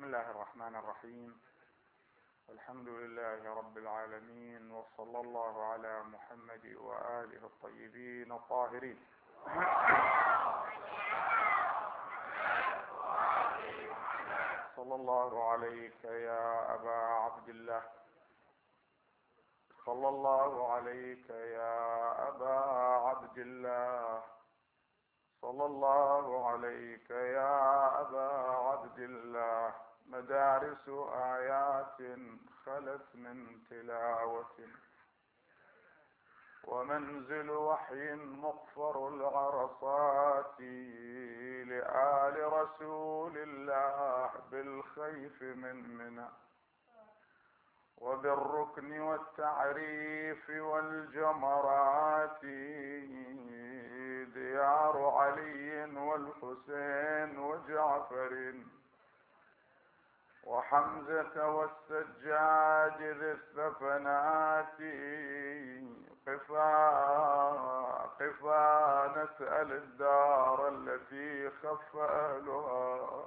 بسم الله الرحمن الرحيم. الحمد لله رب العالمين، وصلى الله على محمد وآله الطيبين الطاهرين. صلى الله عليك يا أبا عبد الله، صلى الله عليك يا أبا عبد الله، صلى الله عليك يا أبا عبد الله. مدارس آيات خلت من تلاوة، ومنزل وحي مقفر العرصات، لآل رسول الله بالخيف من منى، وبالركن والتعريف والجمرات، ديار علي والحسين وجعفر وحمزة والسجاد ذي الثفنات. قفا نسأل الدار التي خف أهلها،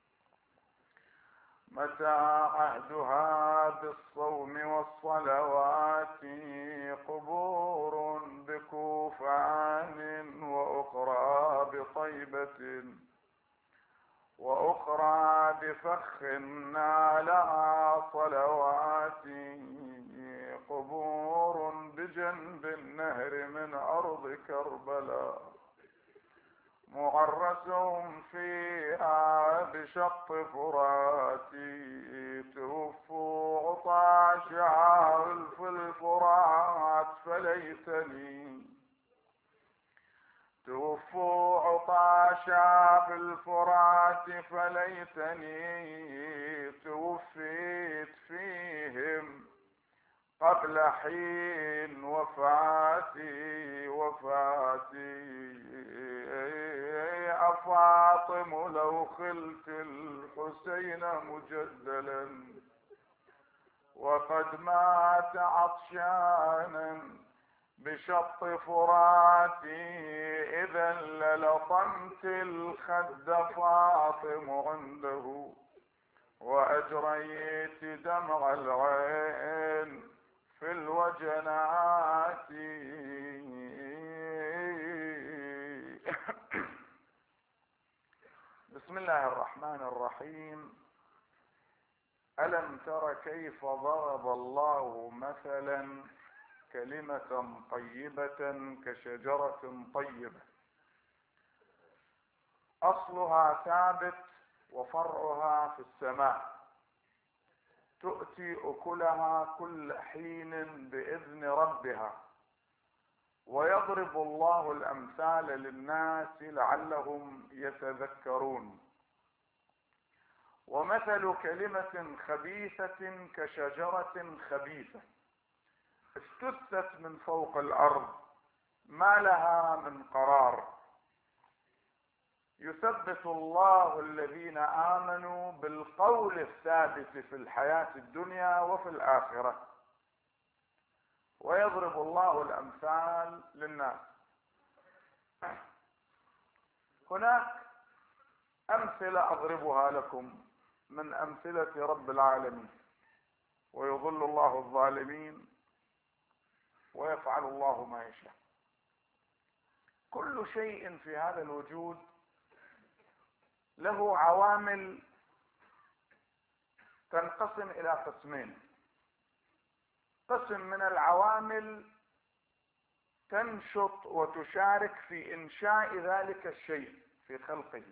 متى عهدها بالصوم والصلوات. قبور بكوفان وأخرى بطيبة، وأخرى بفخ نالها صلوات. قبور بجنب النهر من أرض كربلاء، معرسهم فيها بشق فرات. توفوا عطاشا في الفرات فليتني، توفوا عطاشا في الفرات فليتني، توفيت فيهم قبل حين وفاتي. أفاطم لو خلت الحسين مجدلا، وقد مات عطشانا بشط فراتي، إذا للطمت الخد فاطم عنده، وأجريت دمع العين في الوجنات. بسم الله الرحمن الرحيم. ألم تر كيف ضرب الله مثلا كلمة طيبة كشجرة طيبة، أصلها ثابت وفرعها في السماء، تؤتي أكلها كل حين بإذن ربها، ويضرب الله الأمثال للناس لعلهم يتذكرون. ومثل كلمة خبيثة كشجرة خبيثة اجتثت من فوق الأرض، ما لها من قرار. يثبت الله الذين آمنوا بالقول الثابت في الحياة الدنيا وفي الآخرة، ويضرب الله الأمثال للناس. هناك أمثلة أضربها لكم من أمثلة رب العالمين، ويضل الله الظالمين ويفعل الله ما يشاء. كل شيء في هذا الوجود له عوامل تنقسم إلى قسمين. قسم من العوامل تنشط وتشارك في إنشاء ذلك الشيء في خلقه،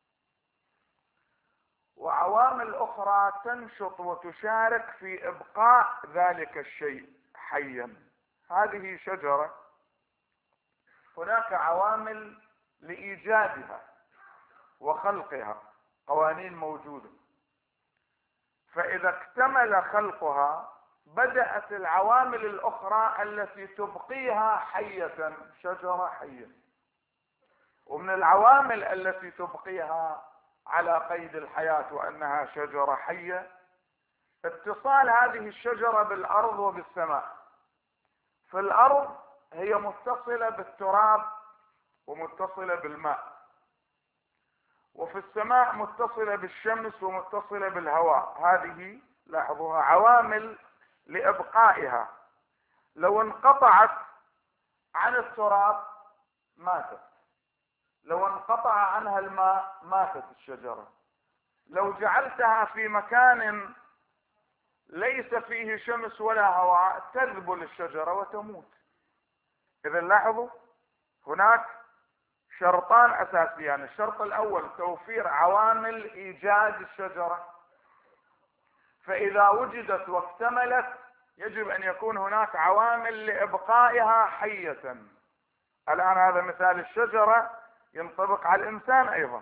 وعوامل أخرى تنشط وتشارك في إبقاء ذلك الشيء حيا. هذه شجرة، هناك عوامل لإيجادها وخلقها، قوانين موجودة، فإذا اكتمل خلقها بدأت العوامل الأخرى التي تبقيها حية، شجرة حية. ومن العوامل التي تبقيها على قيد الحياة وأنها شجرة حية اتصال هذه الشجرة بالأرض وبالسماء. في الأرض هي متصلة بالتراب ومتصلة بالماء، وفي السماء متصلة بالشمس ومتصلة بالهواء. هذه لاحظوها عوامل لإبقائها. لو انقطعت عن التراب ماتت، لو انقطع عنها الماء ماتت الشجرة، لو جعلتها في مكان ليس فيه شمس ولا هواء تذبل الشجرة وتموت. إذا لاحظوا هناك شرطان أساسيان. الشرط الأول توفير عوامل إيجاد الشجرة، فإذا وجدت واكتملت يجب أن يكون هناك عوامل لإبقائها حية. الآن هذا مثال الشجرة ينطبق على الإنسان أيضا.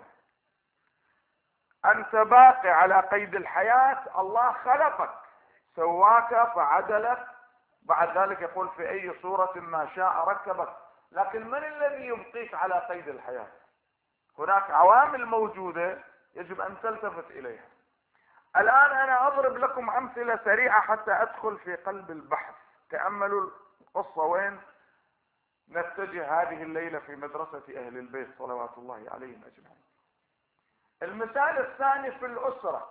أنت باقي على قيد الحياة، الله خلقك سواك فعدلك، بعد ذلك يقول في أي صورة ما شاء ركبك. لكن من الذي يبقيك على قيد الحياة؟ هناك عوامل موجودة يجب أن تلتفت إليها. الآن أنا أضرب لكم أمثلة سريعة حتى أدخل في قلب البحث. تأملوا القصة وين نتجه هذه الليلة في مدرسة أهل البيت صلوات الله عليهم أجمعين. المثال الثاني في الأسرة.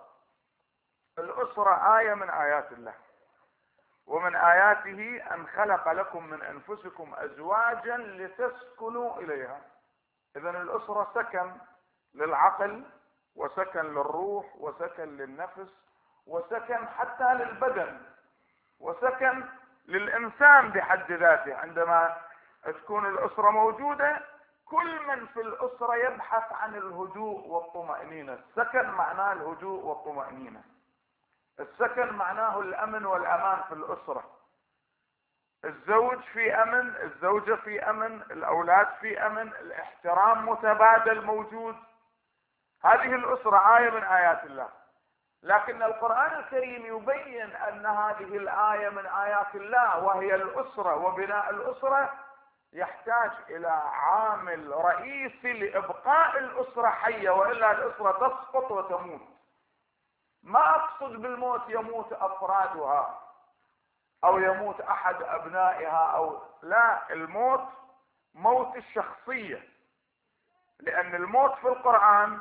الأسرة آية من آيات الله، ومن آياته أن خلق لكم من أنفسكم أزواجا لتسكنوا إليها. إذن الأسرة سكن للعقل، وسكن للروح، وسكن للنفس، وسكن حتى للبدن، وسكن للإنسان بحد ذاته. عندما تكون الأسرة موجودة كل من في الأسرة يبحث عن الهدوء والطمأنينة. السكن معناه الهدوء والطمأنينة، السكن معناه الأمن والأمان في الأسرة. الزوج في أمن، الزوجة في أمن، الأولاد في أمن، الاحترام متبادل موجود. هذه الأسرة آية من آيات الله. لكن القرآن الكريم يبين أن هذه الآية من آيات الله وهي الأسرة وبناء الأسرة يحتاج إلى عامل رئيسي لإبقاء الأسرة حية، وإلا الأسرة تسقط وتموت. ما أقصد بالموت يموت أفرادها أو يموت أحد أبنائها، أو لا، الموت موت الشخصية. لأن الموت في القرآن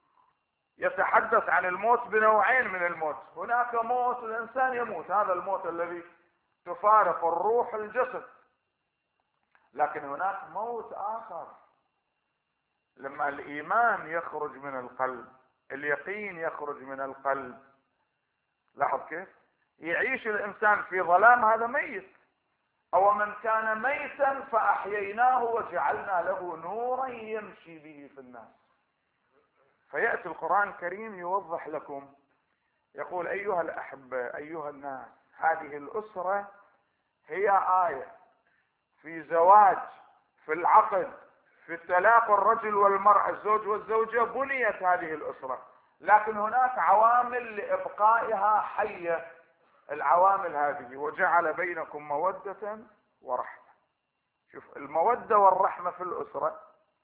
يتحدث عن الموت بنوعين من الموت. هناك موت الإنسان يموت، هذا الموت الذي تفارق الروح الجسد. لكن هناك موت آخر لما الإيمان يخرج من القلب، اليقين يخرج من القلب. لاحظ كيف يعيش الإنسان في ظلام، هذا ميت. أو من كان ميتا فأحييناه وجعلنا له نورا يمشي به في الناس. فيأتي القرآن الكريم يوضح لكم، يقول أيها الأحبة أيها الناس، هذه الأسرة هي آية في زواج، في العقد، في التلاقي الرجل والمرأة، الزوج والزوجة، بنيت هذه الأسرة. لكن هناك عوامل لإبقائها حية. العوامل هذه وجعل بينكم مودة ورحمة. شوف، المودة والرحمة في الأسرة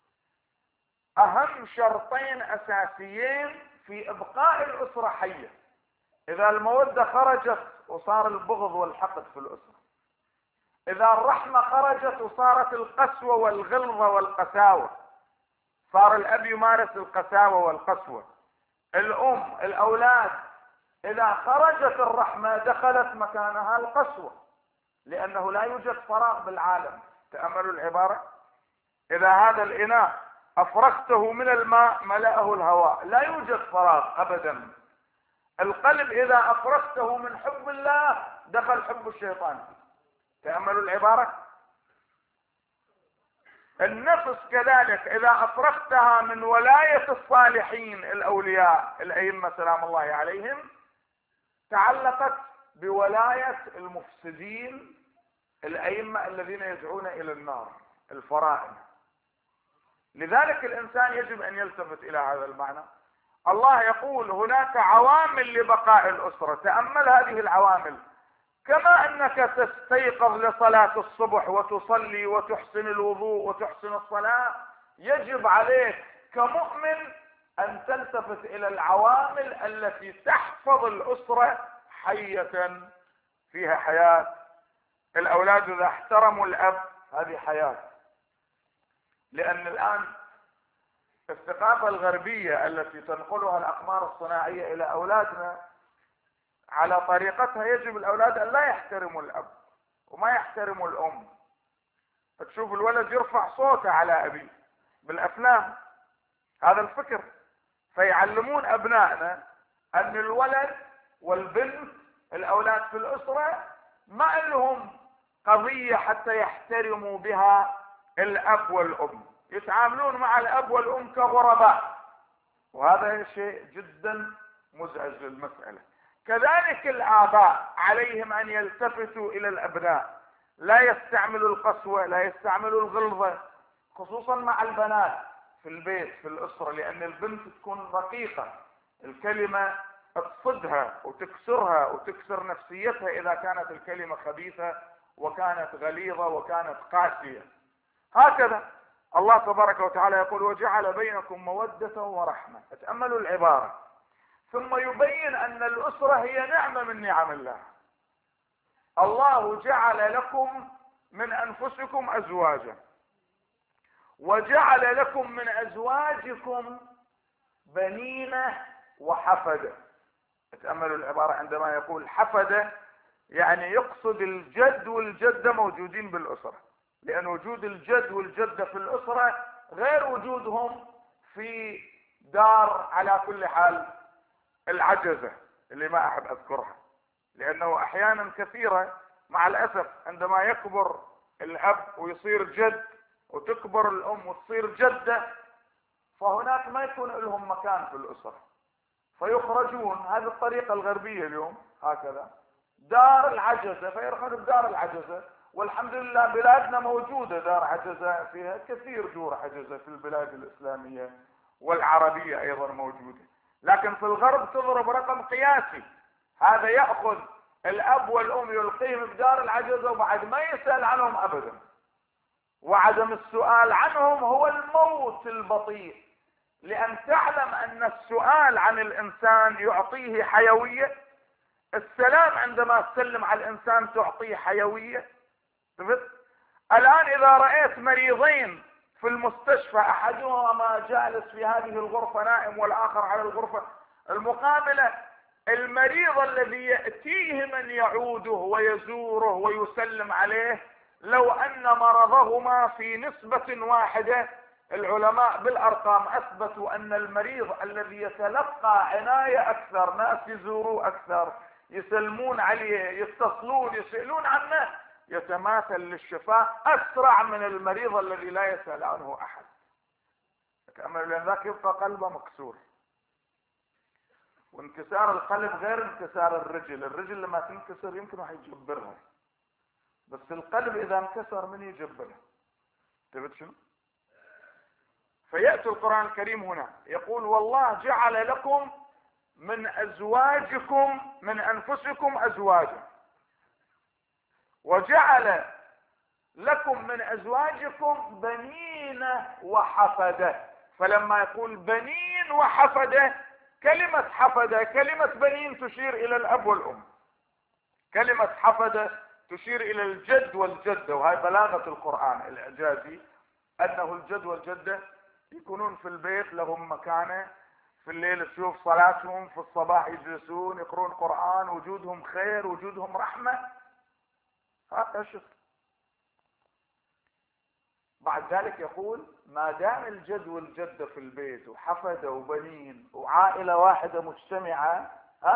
أهم شرطين أساسيين في إبقاء الأسرة حية. إذا المودة خرجت وصار البغض والحقد في الأسرة، إذا الرحمة خرجت وصارت القسوة والغلظة والقساوة، صار الأب يمارس القساوة والقسوة، الأم، الأولاد، إذا خرجت الرحمة دخلت مكانها القسوة، لأنه لا يوجد فراغ بالعالم. تأملوا العبارة، إذا هذا الإناء أفرغته من الماء ملأه الهواء، لا يوجد فراغ أبدا. القلب إذا أفرغته من حب الله دخل حب الشيطان. تأملوا العبارة. النفس كذلك إذا أفرغتها من ولاية الصالحين الأولياء الأئمة سلام الله عليهم تعلقت بولاية المفسدين الأئمة الذين يدعون إلى النار، الفرائض. لذلك الإنسان يجب أن يلتفت إلى هذا المعنى. الله يقول هناك عوامل لبقاء الأسرة. تأمل هذه العوامل. كما أنك تستيقظ لصلاة الصبح وتصلي وتحسن الوضوء وتحسن الصلاة، يجب عليك كمؤمن أن تلتفت إلى العوامل التي تحفظ الأسرة حية، فيها حياة. الأولاد إذا احترموا الأب هذه حياة. لأن الآن الثقافة الغربية التي تنقلها الأقمار الصناعية إلى أولادنا على طريقتها، يجب الأولاد أن لا يحترموا الأب وما يحترموا الأم. فتشوف الولد يرفع صوته على أبيه بالأفلام، هذا الفكر. فيعلمون أبنائنا أن الولد والبنت الأولاد في الأسرة ما لهم قضية حتى يحترموا بها الأب والأم، يتعاملون مع الأب والأم كغرباء، وهذا شيء جدا مزعج للمسألة. كذلك الآباء عليهم أن يلتفتوا إلى الأبناء، لا يستعملوا القسوة، لا يستعملوا الغلظة، خصوصا مع البنات في البيت في الأسرة، لأن البنت تكون رقيقة، الكلمة تصدها وتكسرها وتكسر نفسيتها إذا كانت الكلمة خبيثة وكانت غليظة وكانت قاسية. هكذا الله تبارك وتعالى يقول: وجعل بينكم مودة ورحمة. تأملوا العبارة، ثم يبين أن الأسرة هي نعمة من نعم الله. الله جعل لكم من أنفسكم أزواجا، وجعل لكم من أزواجكم بنين وحفدة. تأملوا العبارة، عندما يقول حفدة يعني يقصد الجد والجدة موجودين بالأسرة، لأن وجود الجد والجدة في الأسرة غير وجودهم في دار على كل حال العجزة اللي ما أحب أذكرها، لأنه أحيانا كثيرة مع الأسف عندما يكبر الأب ويصير جد وتكبر الأم وتصير جدة، فهناك ما يكون لهم مكان في الأسرة فيخرجون. هذه الطريقة الغربية اليوم هكذا، دار العجزة، فيرخون بدار العجزة. والحمد لله بلادنا موجودة دار عجزة، فيها كثير دور عجزة في البلاد الإسلامية والعربية أيضا موجودة، لكن في الغرب تضرب رقم قياسي. هذا يأخذ الأب والأم يلقيهم بدار العجزة وبعد ما يسأل عنهم أبدا، وعدم السؤال عنهم هو الموت البطيء، لأن تعلم أن السؤال عن الإنسان يعطيه حيوية. السلام عندما تسلم على الإنسان تعطيه حيوية. الآن إذا رأيت مريضين في المستشفى، أحدهما جالس في هذه الغرفة نائم والآخر على الغرفة المقابلة، المريض الذي يأتيه من يعوده ويزوره ويسلم عليه، لو أن مرضهما في نسبة واحدة، العلماء بالأرقام أثبتوا أن المريض الذي يتلقى عناية أكثر، ناس يزوروه أكثر، يسلمون عليه، يتصلون، يسألون عنه، يتماثل للشفاء أسرع من المريض الذي لا يسأل عنه أحد. لأن ذاك يبقى قلبه مكسور. وانكسار القلب غير انكسار الرجل. الرجل لما تنكسر يمكن واحد يجبرها، بس القلب إذا انكسر من يجبرها؟ تبت شنو؟ فيأتي القرآن الكريم هنا يقول: والله جعل لكم من أزواجكم من أنفسكم أزواجا، وجعل لكم من أزواجكم بنين وحفدة. فلما يقول بنين وحفدة، كلمة حفدة كلمة بنين تشير إلى الأب والأم، كلمة حفدة تشير إلى الجد والجدة. وهي بلاغة القرآن الإعجازي، أنه الجد والجدة يكونون في البيت، لهم مكانة، في الليل تشوف صلاتهم، في الصباح يجلسون يقرون قرآن، وجودهم خير، وجودهم رحمة. هذا شيء. بعد ذلك يقول: ما دام الجد والجدة في البيت وحفدة وبنين وعائلة واحدة مجتمعة،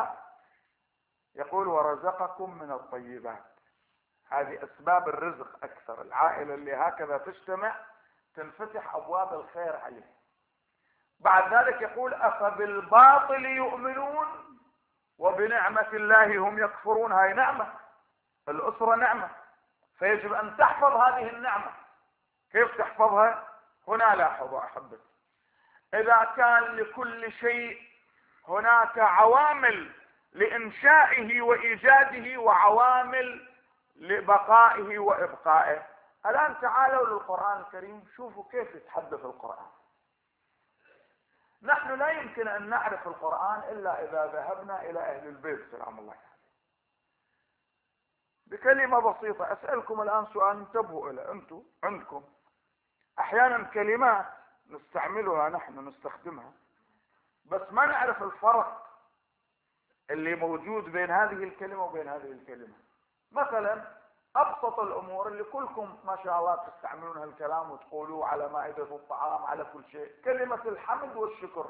يقول: ورزقكم من الطيبات. هذه أسباب الرزق أكثر. العائلة اللي هكذا تجتمع تنفتح أبواب الخير عليه. بعد ذلك يقول: أفبالباطل يؤمنون وبنعمة الله هم يكفرون. هاي نعمة، الأسرة نعمة، فيجب أن تحفظ هذه النعمة. كيف تحفظها؟ هنا لاحظوا أحبتي، إذا كان لكل شيء هناك عوامل لإنشائه وإيجاده وعوامل لبقائه وإبقائه. الآن تعالوا للقرآن الكريم، شوفوا كيف يتحدث القرآن. نحن لا يمكن أن نعرف القرآن إلا إذا ذهبنا إلى أهل البيت سلام الله عليه. بكلمة بسيطة أسألكم الآن سؤال، انتبهوا إلى أنتم عندكم أحيانا كلمات نستعملها، نحن نستخدمها، بس ما نعرف الفرق اللي موجود بين هذه الكلمة وبين هذه الكلمة. مثلا ابسط الامور اللي كلكم ما شاء الله تستعملون هالكلام وتقولوه على مائدة الطعام على كل شيء، كلمة الحمد والشكر.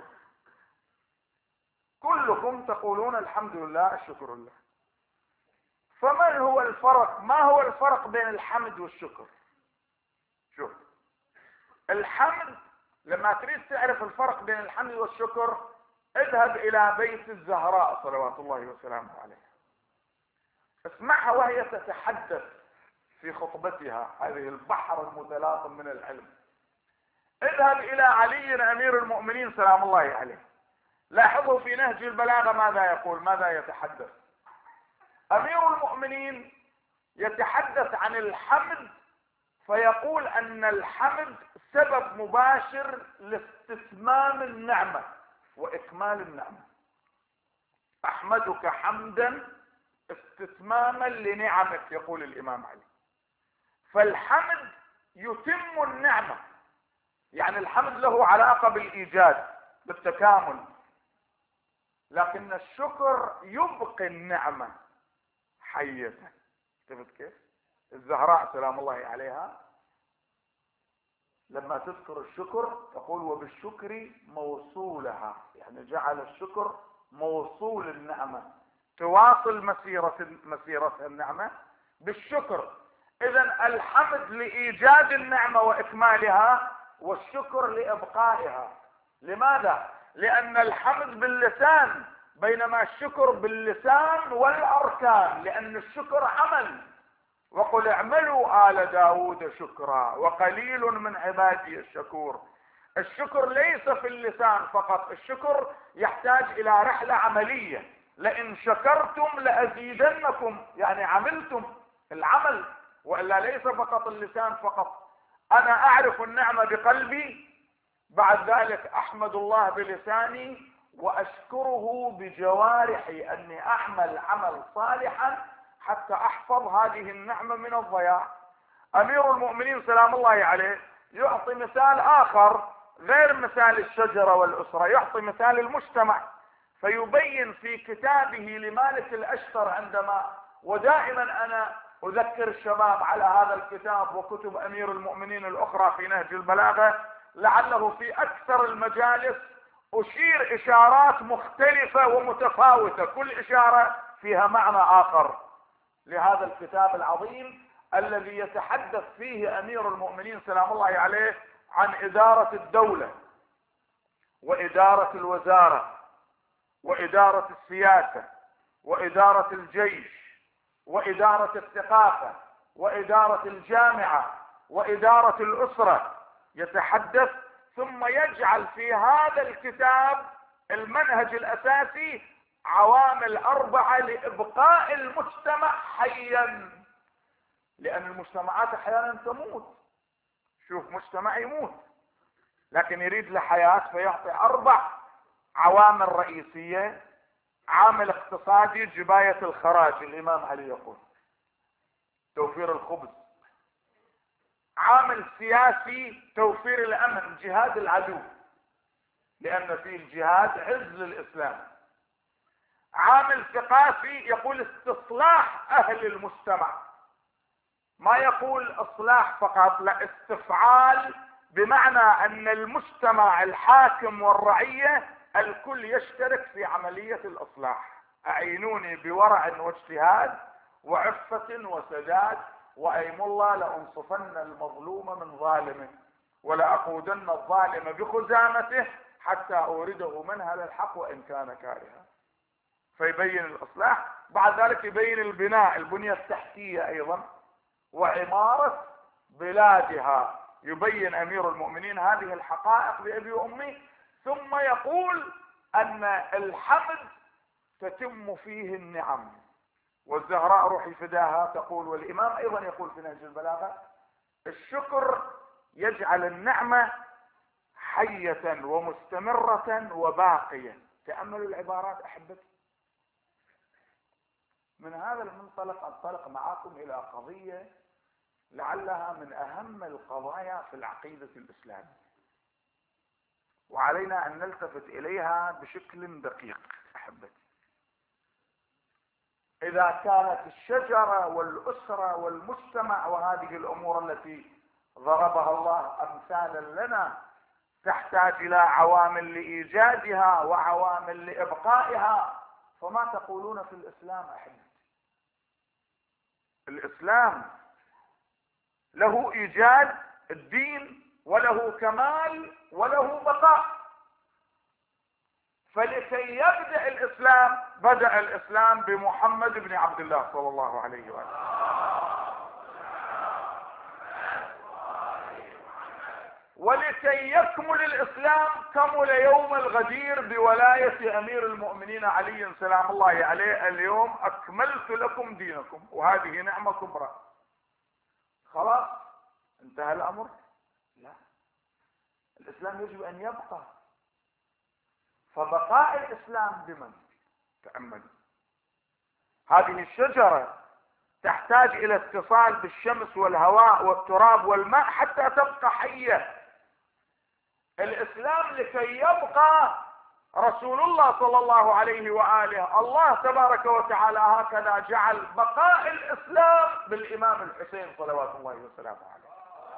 كلكم تقولون الحمد لله الشكر لله. فما هو الفرق؟ ما هو الفرق بين الحمد والشكر؟ شوف، الحمد لما تريد تعرف الفرق بين الحمد والشكر اذهب الى بيت الزهراء صلوات الله وسلامه عليها، اسمعها وهي تتحدث في خطبتها، هذه البحر المتلاطم من العلم. اذهب الى علي امير المؤمنين سلام الله عليه، لاحظوا في نهج البلاغة ماذا يقول، ماذا يتحدث. امير المؤمنين يتحدث عن الحمد فيقول ان الحمد سبب مباشر لاستتمام النعمة واكمال النعمة. احمدك حمدا استتماما لنعمك، يقول الامام علي. فالحمد يتم النعمة، يعني الحمد له علاقة بالايجاد بالتكامل، لكن الشكر يبقي النعمة حية. شفت كيف؟ الزهراء سلام الله عليها لما تذكر الشكر تقول وبالشكر موصولها، يعني جعل الشكر موصول النعمة، تواصل مسيرة النعمة بالشكر. اذا الحمد لايجاد النعمة واكمالها، والشكر لابقائها. لماذا؟ لان الحمد باللسان بينما الشكر باللسان والاركان، لان الشكر عمل. وقل اعملوا آل داود شكرا وقليل من عبادي الشكور. الشكر ليس في اللسان فقط، الشكر يحتاج الى رحلة عملية. لئن شكرتم لأزيدنكم، يعني عملتم العمل، وإلا ليس فقط اللسان فقط. انا اعرف النعمة بقلبي، بعد ذلك احمد الله بلساني واشكره بجوارحي، اني اعمل عمل صالحا حتى احفظ هذه النعمة من الضياع. امير المؤمنين سلام الله عليه يعطي مثال اخر غير مثال الشجرة والاسرة، يعطي مثال المجتمع، فيبين في كتابه لمالك الاشتر عندما، ودائما انا اذكر الشباب على هذا الكتاب وكتب امير المؤمنين الاخرى في نهج البلاغة، لعله في اكثر المجالس اشير اشارات مختلفة ومتفاوتة، كل اشارة فيها معنى اخر لهذا الكتاب العظيم الذي يتحدث فيه امير المؤمنين سلام الله عليه عن ادارة الدولة وادارة الوزارة وادارة السياسة وادارة الجيش وادارة الثقافة وادارة الجامعة وادارة الاسرة. يتحدث ثم يجعل في هذا الكتاب المنهج الاساسي عوامل 4 لابقاء المجتمع حيا، لان المجتمعات احيانا تموت. شوف مجتمع يموت لكن يريد له حياة، فيعطي 4 عوامل رئيسية. عامل اقتصادي جباية الخراج، الامام علي يقول توفير الخبز. عامل سياسي توفير الامن، جهاد العدو، لان في الجهاد عز للاسلام. عامل ثقافي يقول استصلاح اهل المجتمع، ما يقول اصلاح فقط، لا، استفعال، بمعنى ان المجتمع الحاكم والرعية الكل يشترك في عملية الاصلاح. اعينوني بورع واجتهاد وعفة وسداد، وايم الله لانصفن المظلوم من ظالمه ولاقودن الظالم بخزامته حتى اورده منهل الحق وان كان كارها. فيبين الاصلاح، بعد ذلك يبين البناء، البنية التحتية ايضا وعمارة بلادها. يبين امير المؤمنين هذه الحقائق بابي وامي، ثم يقول ان الحمد تتم فيه النعم. والزهراء روحي فداها تقول، والامام ايضا يقول في نهج البلاغة الشكر يجعل النعمة حية ومستمرة وباقية. تأملوا العبارات احبتي. من هذا المنطلق انطلق معكم الى قضية لعلها من اهم القضايا في العقيدة الاسلامية. وعلينا ان نلتفت اليها بشكل دقيق. احبتي، اذا كانت الشجرة والاسرة والمجتمع وهذه الامور التي ضربها الله امثالا لنا تحتاج الى عوامل لايجادها وعوامل لابقائها، فما تقولون في الاسلام؟ احبتي، الاسلام له ايجاد الدين وله كمال وله بقاء. فلكي يبدأ الاسلام بدأ الاسلام بمحمد بن عبد الله صلى الله عليه وآله، ولكي يكمل الاسلام كمل يوم الغدير بولاية امير المؤمنين علي سلام الله عليه: اليوم اكملت لكم دينكم. وهذه نعمة كبرى. خلاص انتهى الامر؟ لا، الاسلام يجب ان يبقى. فبقاء الاسلام بمن؟ تأمل، هذه الشجرة تحتاج الى اتصال بالشمس والهواء والتراب والماء حتى تبقى حية. الاسلام لكي يبقى رسول الله صلى الله عليه وآله، الله تبارك وتعالى هكذا جعل بقاء الاسلام بالامام الحسين صلوات الله وسلامه عليه.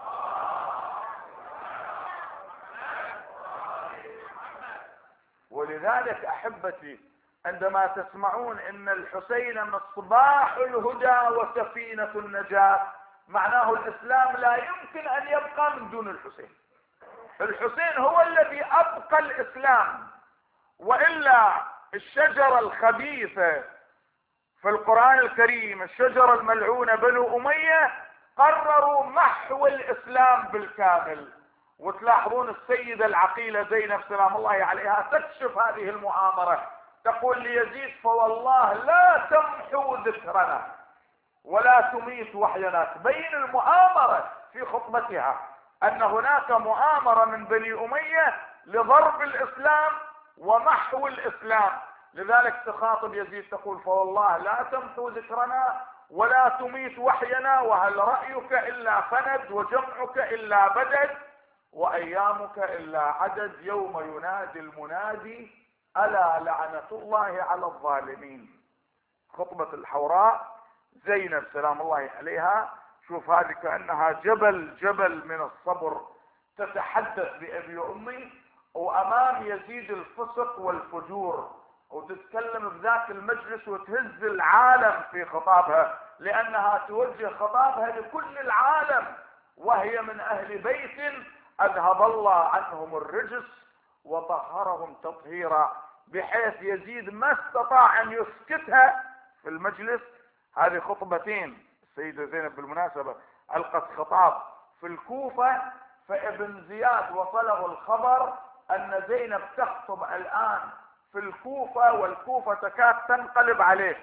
ولذلك احبتي، عندما تسمعون ان الحسين مصباح الهدى وسفينة النجاة، معناه الاسلام لا يمكن ان يبقى من دون الحسين. الحسين هو الذي ابقى الاسلام، والا الشجرة الخبيثة في القرآن الكريم، الشجرة الملعونة بنو امية، قرروا محو الاسلام بالكامل. وتلاحظون السيدة العقيلة زينب سلام الله عليها تكشف هذه المؤامرة، تقول ليزيد: فوالله لا تمحو ذكرنا ولا تميت وحينا. تبين المؤامرة في خطبتها ان هناك مؤامرة من بني امية لضرب الاسلام ومحو الاسلام. لذلك تخاطب يزيد تقول: فوالله لا تمحو ذكرنا ولا تميت وحينا، وهل رأيك الا فند وجمعك الا بدد وايامك الا عدد، يوم ينادي المنادي الا لعنة الله على الظالمين. خطبة الحوراء زينب سلام الله عليها، شوف هذه كأنها جبل من الصبر، تتحدث بأبي وأمي وأمام يزيد الفسق والفجور، وتتكلم بذاك المجلس وتهز العالم في خطابها، لأنها توجه خطابها لكل العالم، وهي من أهل بيت أذهب الله عنهم الرجس وطهرهم تطهيرا، بحيث يزيد ما استطاع أن يسكتها في المجلس. هذه خطبتين السيدة زينب بالمناسبة ألقت خطاب في الكوفة، فابن زياد وصله الخبر أن زينب تخطب الآن في الكوفة، والكوفة تكاد تنقلب عليك.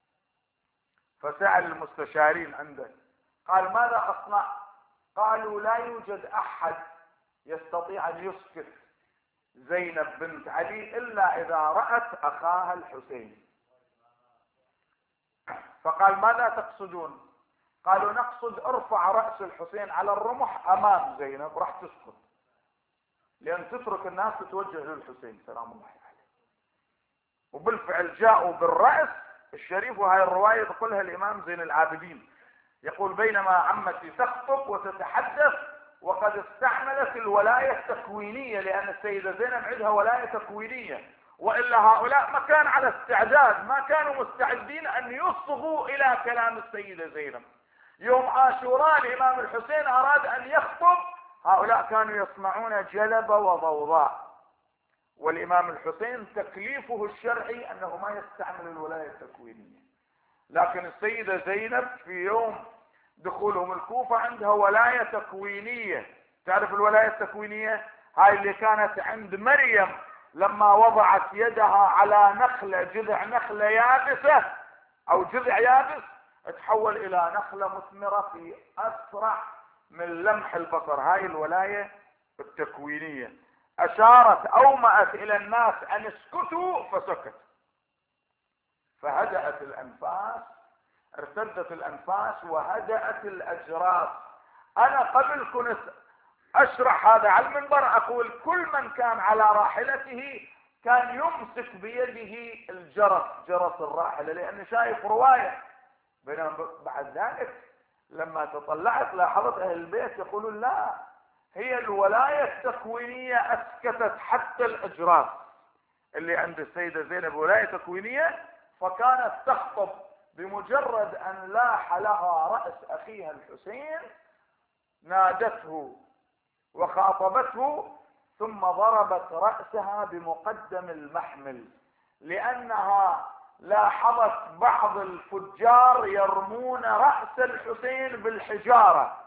فسأل المستشارين عنده، قال: ماذا أصنع؟ قالوا: لا يوجد أحد يستطيع أن يسكت زينب بنت علي إلا إذا رأت أخاها الحسين. فقال: ماذا تقصدون؟ قالوا: نقصد ارفع رأس الحسين على الرمح أمام زينب، راح تسكت، لأن تترك الناس تتوجه للحسين سلام الله عليه. وبالفعل جاءوا بالرأس الشريف، وهي الرواية يقولها الإمام زين العابدين، يقول: بينما عمتي تخطب وتتحدث وقد استعملت الولاية التكوينية، لأن السيدة زينب عندها ولاية تكوينية، وإلا هؤلاء ما كان على استعداد، ما كانوا مستعدين أن يصغوا إلى كلام السيدة زينب. يوم عاشوراء الإمام الحسين أراد أن يخطب، هؤلاء كانوا يصنعون جلب وضوضاء، والإمام الحسين تكليفه الشرعي أنه ما يستعمل الولاية التكوينية. لكن السيدة زينب في يوم دخولهم الكوفة عندها ولاية تكوينية. تعرف الولاية التكوينية؟ هاي اللي كانت عند مريم لما وضعت يدها على نخلة، جذع نخلة يابسة أو جذع يابس، تحول إلى نخلة مثمرة في أسرع من لمح البصر. هاي الولاية التكوينية. أشارت أومأت إلى الناس أن اسكتوا فسكت، فهدأت الأنفاس، ارتدت الأنفاس وهدأت الأجراس. أنا قبل كنت اشرح هذا على المنبر اقول كل من كان على راحلته كان يمسك بيده الجرس، جرس الراحلة، لأني شايف رواية. بينما بعد ذلك لما تطلعت لاحظت أهل البيت يقولون لا، هي الولاية التكوينية أسكتت حتى الأجراس اللي عند السيدة زينب ولاية تكوينية، فكانت تخطب بمجرد أن لاح لها رأس أخيها الحسين نادته وخاطبته ثم ضربت رأسها بمقدم المحمل، لأنها لاحظت بعض الفجار يرمون رأس الحسين بالحجارة،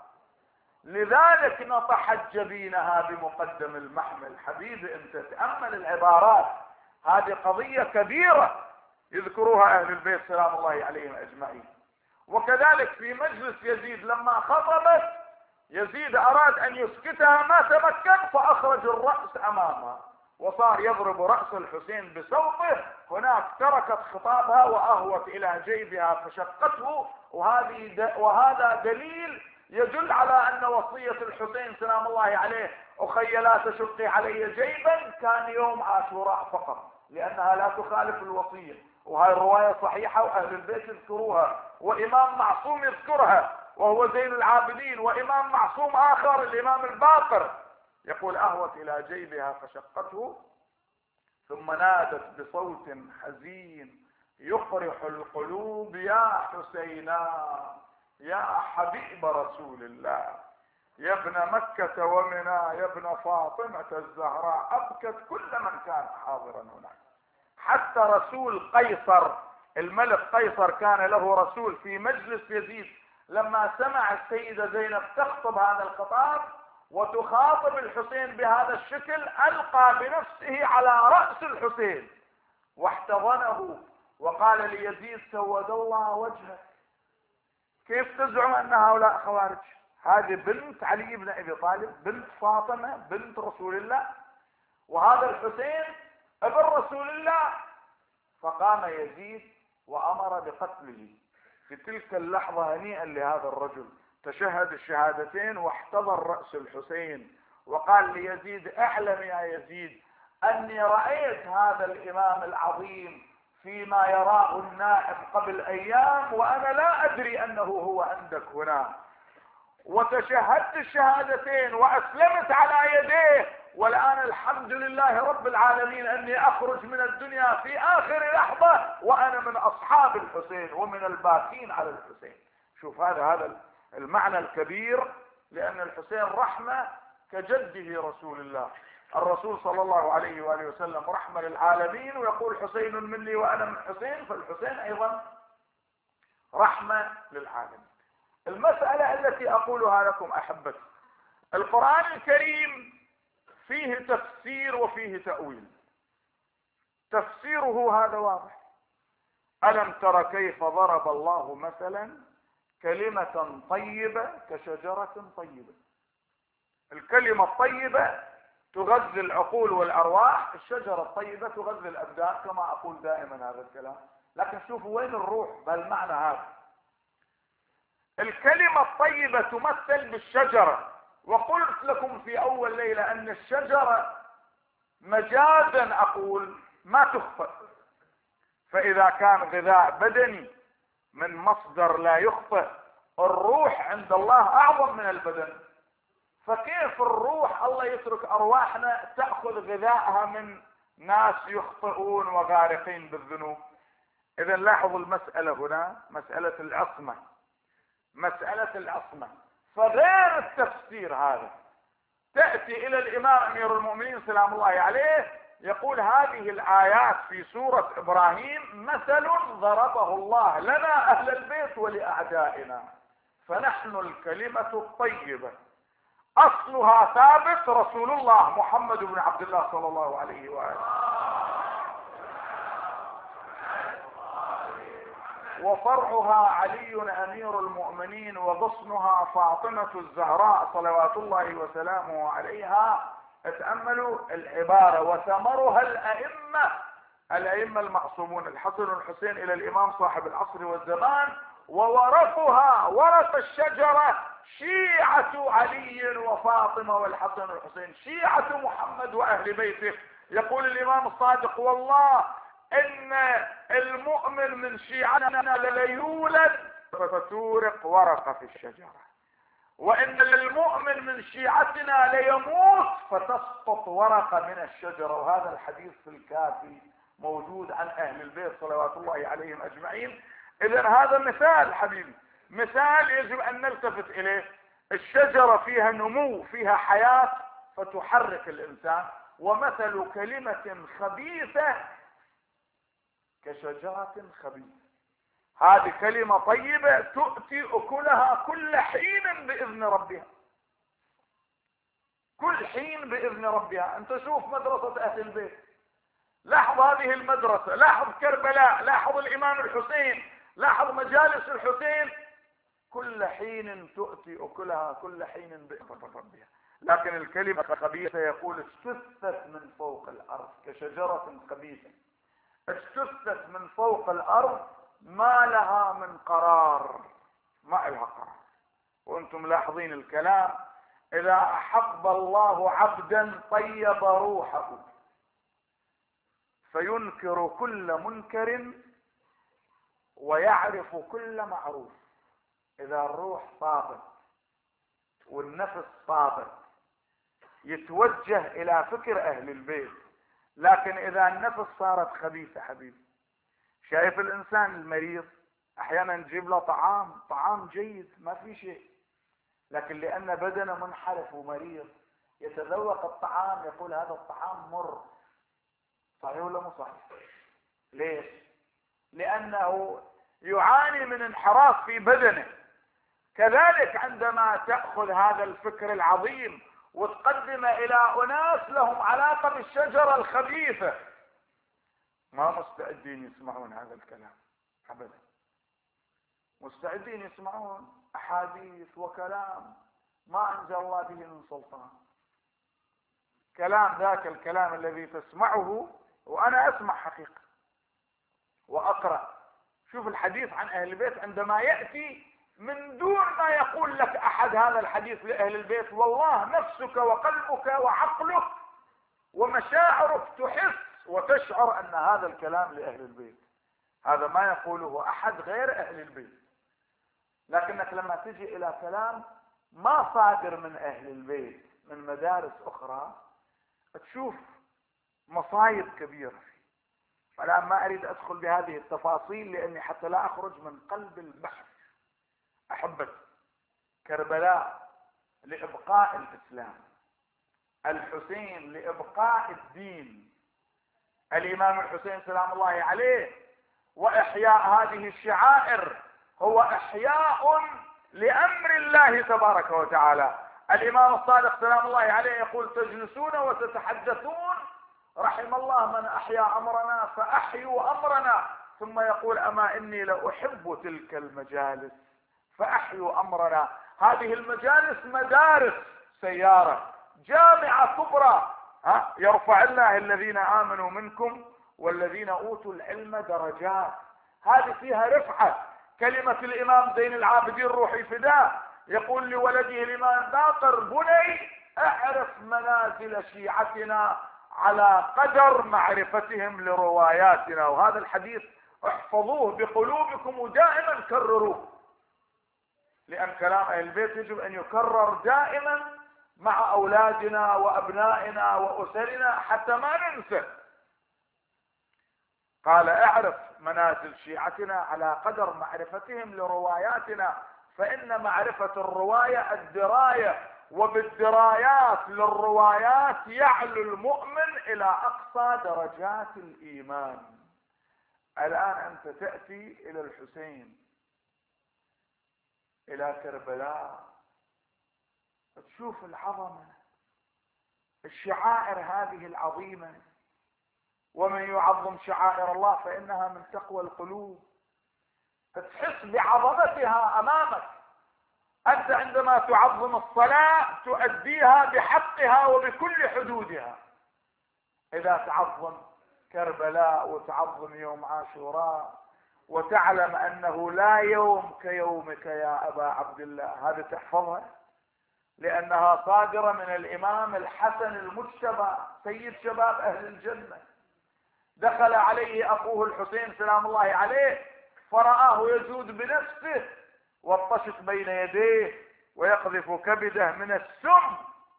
لذلك نطحت جبينها بمقدم المحمل. حبيبي انت تأمل العبارات، هذه قضية كبيرة يذكروها أهل البيت سلام الله عليهم أجمعين. وكذلك في مجلس يزيد لما خطبت، يزيد أراد أن يسكتها ما تمكن، فأخرج الرأس أمامها وصار يضرب رأس الحسين بسوطه. هناك تركت خطابها وأهوت إلى جيبها فشقته، وهذا دليل يدل على أن وصية الحسين سلام الله عليه أخي لا تشقي علي جيبا كان يوم عاشوراء فقط، لأنها لا تخالف الوصية. وهذه الرواية صحيحة وأهل البيت يذكروها، وإمام معصوم يذكرها وهو زين العابدين، وإمام معصوم آخر الإمام الباقر يقول أهوت إلى جيبها فشقته ثم نادت بصوت حزين يقرح القلوب يا حسينا يا حبيب رسول الله يا ابن مكة ومنى يا ابن فاطمة الزهراء. أبكت كل من كان حاضرا هناك، حتى رسول قيصر الملك قيصر كان له رسول في مجلس يزيد، لما سمع السيدة زينب تخطب هذا الخطاب وتخاطب الحسين بهذا الشكل ألقى بنفسه على رأس الحسين واحتضنه وقال ليزيد سود الله وجهك، كيف تزعم أن هؤلاء خوارج؟ هذه بنت علي بن أبي طالب، بنت فاطمة بنت رسول الله، وهذا الحسين ابن رسول الله. فقام يزيد وأمر بقتله في تلك اللحظة هنيئا لهذا الرجل، تشهد الشهادتين واحتضن رأس الحسين وقال ليزيد اعلم يا يزيد أني رأيت هذا الإمام العظيم فيما يراه النائم قبل أيام وأنا لا أدري أنه هو عندك هنا، وتشهدت الشهادتين وأسلمت على يديه، والآن الحمد لله رب العالمين أني أخرج من الدنيا في آخر لحظة وأنا من أصحاب الحسين ومن الباكين على الحسين. شوف هذا المعنى الكبير، لأن الحسين رحمة كجده رسول الله. الرسول صلى الله عليه وآله وسلم رحمة للعالمين، ويقول حسين مني وأنا من حسين، فالحسين أيضا رحمة للعالمين. المسألة التي أقولها لكم أحبتي، القرآن الكريم فيه تفسير وفيه تأويل. تفسيره هذا واضح: ألم تر كيف ضرب الله مثلا كلمة طيبة كشجرة طيبة. الكلمة الطيبة تغذي العقول والأرواح، الشجرة الطيبة تغذي الأبدان، كما أقول دائما هذا الكلام. لكن شوفوا وين الروح بهالمعنى هذا. الكلمة الطيبة تمثل بالشجرة، وقلت لكم في أول ليلة أن الشجرة مجازا أقول ما تخفى، فإذا كان غذاء بدني من مصدر لا يخفى، الروح عند الله أعظم من البدن، فكيف الروح الله يترك أرواحنا تأخذ غذاءها من ناس يخطئون وغارقين بالذنوب؟ إذا لاحظوا المسألة هنا مسألة العصمة، مسألة العصمة. فغير التفسير هذا تأتي إلى الإمام أمير المؤمنين سلام الله عليه يقول هذه الآيات في سورة إبراهيم مثل ضربه الله لنا أهل البيت ولأعدائنا، فنحن الكلمة الطيبة أصلها ثابت رسول الله محمد بن عبد الله صلى الله عليه وآله، وفرعها علي أمير المؤمنين، وغصنها فاطمة الزهراء صلوات الله وسلامه عليها. اتأملوا العبارة: وثمرها الأئمة المعصومون الحسن والحسين إلى الإمام صاحب العصر والزمان، وورثها ورث الشجرة شيعة علي وفاطمة والحسن والحسين، شيعة محمد وأهل بيته. يقول الإمام الصادق: والله إن المؤمن من شيعتنا ليولد فتورق ورقة في الشجرة، وإن المؤمن من شيعتنا ليموت فتسقط ورقة من الشجرة. وهذا الحديث في الكافي موجود عن أهل البيت صلوات الله عليهم أجمعين. إذن هذا مثال حبيبي، مثال يجب أن نلتفت إليه. الشجرة فيها نمو، فيها حياة فتحرك الإنسان. ومثل كلمة خبيثة كشجرة خبيثة. هذه كلمة طيبة تؤتي أكلها كل حين بإذن ربها، كل حين بإذن ربها. أنت شوف مدرسة أهل البيت، لاحظ هذه المدرسة، لاحظ كربلاء، لاحظ الإمام الحسين، لاحظ مجالس الحسين، كل حين تؤتي أكلها كل حين بإذن ربها. لكن الكلمة خبيثة يقول اجتثت من فوق الأرض كشجرة خبيثة، اجتثت من فوق الأرض ما لها من قرار، ما لها قرار. وانتم لاحظين الكلام: إذا أحب الله عبدا طيب روحه فينكر كل منكر ويعرف كل معروف. إذا الروح طابت والنفس طابت يتوجه إلى فكر أهل البيت. لكن إذا النفس صارت خبيثة حبيبي، شايف الإنسان المريض أحيانا نجيب له طعام جيد ما في شيء، لكن لأن بدنه منحرف ومريض يتذوق الطعام يقول هذا الطعام مر. صحيح ولا مو صحيح؟ ليش؟ لأنه يعاني من انحراف في بدنه. كذلك عندما تأخذ هذا الفكر العظيم وتقدمه إلى أناس لهم علاقة بالشجرة الخبيثة ما مستعدين يسمعون هذا الكلام أبدا، مستعدين يسمعون أحاديث وكلام ما أنزل الله به من سلطان. كلام ذاك الكلام الذي تسمعه، وأنا أسمع حقيقة وأقرأ. شوف الحديث عن أهل البيت عندما يأتي من دون ما يقول لك أحد هذا الحديث لأهل البيت، والله نفسك وقلبك وعقلك ومشاعرك تحس وتشعر أن هذا الكلام لأهل البيت. هذا ما يقوله أحد غير أهل البيت. لكنك لما تجي إلى كلام ما صادر من أهل البيت من مدارس أخرى تشوف مصايب كبيرة فيه. فالآن ما أريد أدخل بهذه التفاصيل لأني حتى لا أخرج من قلب البحث. أحبتي، كربلاء لإبقاء الإسلام، الحسين لإبقاء الدين، الإمام الحسين سلام الله عليه وإحياء هذه الشعائر هو إحياء لأمر الله تبارك وتعالى. الإمام الصادق سلام الله عليه يقول: تجلسون وتتحدثون رحم الله من أحيا أمرنا فأحيوا أمرنا. ثم يقول: أما إني لأحب تلك المجالس فأحيوا أمرنا. هذه المجالس مدارس سيارة، جامعة كبرى، يرفع الله الذين آمنوا منكم والذين أوتوا العلم درجات. هذه فيها رفعة. كلمة الإمام زين العابدين روحي فداه يقول لولده الإمام باقر: بني اعرف منازل شيعتنا على قدر معرفتهم لرواياتنا. وهذا الحديث احفظوه بقلوبكم ودائما كرروه، لأن كلام أهل البيت يجب أن يكرر دائما مع أولادنا وأبنائنا وأسرنا حتى ما ننسى. قال: اعرف منازل شيعتنا على قدر معرفتهم لرواياتنا، فإن معرفة الرواية الدراية، وبالدرايات للروايات يعلو المؤمن إلى أقصى درجات الإيمان. الآن أنت تأتي إلى الحسين، إلى كربلاء، تشوف العظمة، الشعائر هذه العظيمة. ومن يعظم شعائر الله فإنها من تقوى القلوب. تحس بعظمتها أمامك. أنت عندما تعظم الصلاة تؤديها بحقها وبكل حدودها. إذا تعظم كربلاء وتعظم يوم عاشوراء وتعلم أنه لا يوم كيومك يا أبا عبد الله، هذه تحفظها لأنها صادرة من الإمام الحسن المجتبى سيد شباب أهل الجنة. دخل عليه أخوه الحسين سلام الله عليه فرآه يجود بنفسه والطشت بين يديه ويقذف كبده من السم،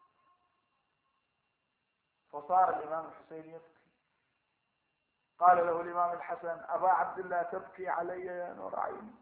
فصار الإمام الحسين يبكي. قال له الإمام الحسن: أبا عبد الله تبكي علي يا نور عيني؟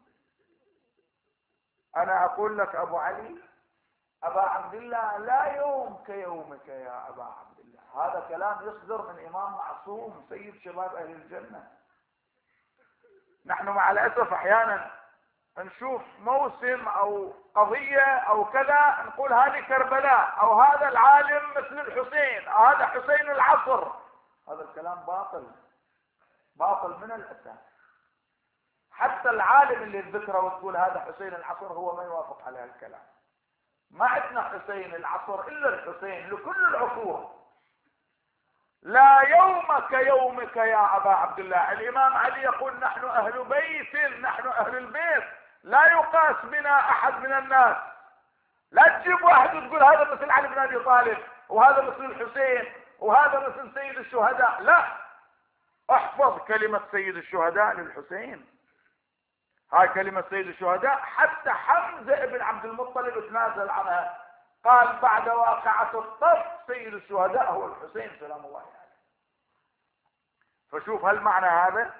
أنا أقول لك أبو علي أبا عبد الله لا يوم كيومك يا أبا عبد الله. هذا كلام يصدر من إمام معصوم سيد شباب أهل الجنة. نحن مع الأسف أحيانا نشوف موسم أو قضية أو كذا نقول هذه كربلاء أو هذا العالم مثل الحسين أو هذا حسين العصر. هذا الكلام باطل، باطل من الأساس. حتى العالم اللي ذكره وتقول هذا حسين العصر هو ما يوافق على الكلام. ما عندنا حسين العصر إلا الحسين لكل العصور. لا يوم كيومك يا أبا عبد الله. الإمام علي يقول: نحن أهل بيت، نحن أهل البيت، لا يقاس بنا أحد من الناس. لا تجيب واحد وتقول هذا مثل علي بن أبي طالب وهذا مثل الحسين وهذا مثل سيد الشهداء. لا، احفظ كلمة سيد الشهداء للحسين. هاي كلمة سيد الشهداء حتى حمزة بن عبد المطلب تنازل عنها، قال بعد واقعة الطف سيد الشهداء هو الحسين سلام الله عليه. فشوف هالمعنى هذا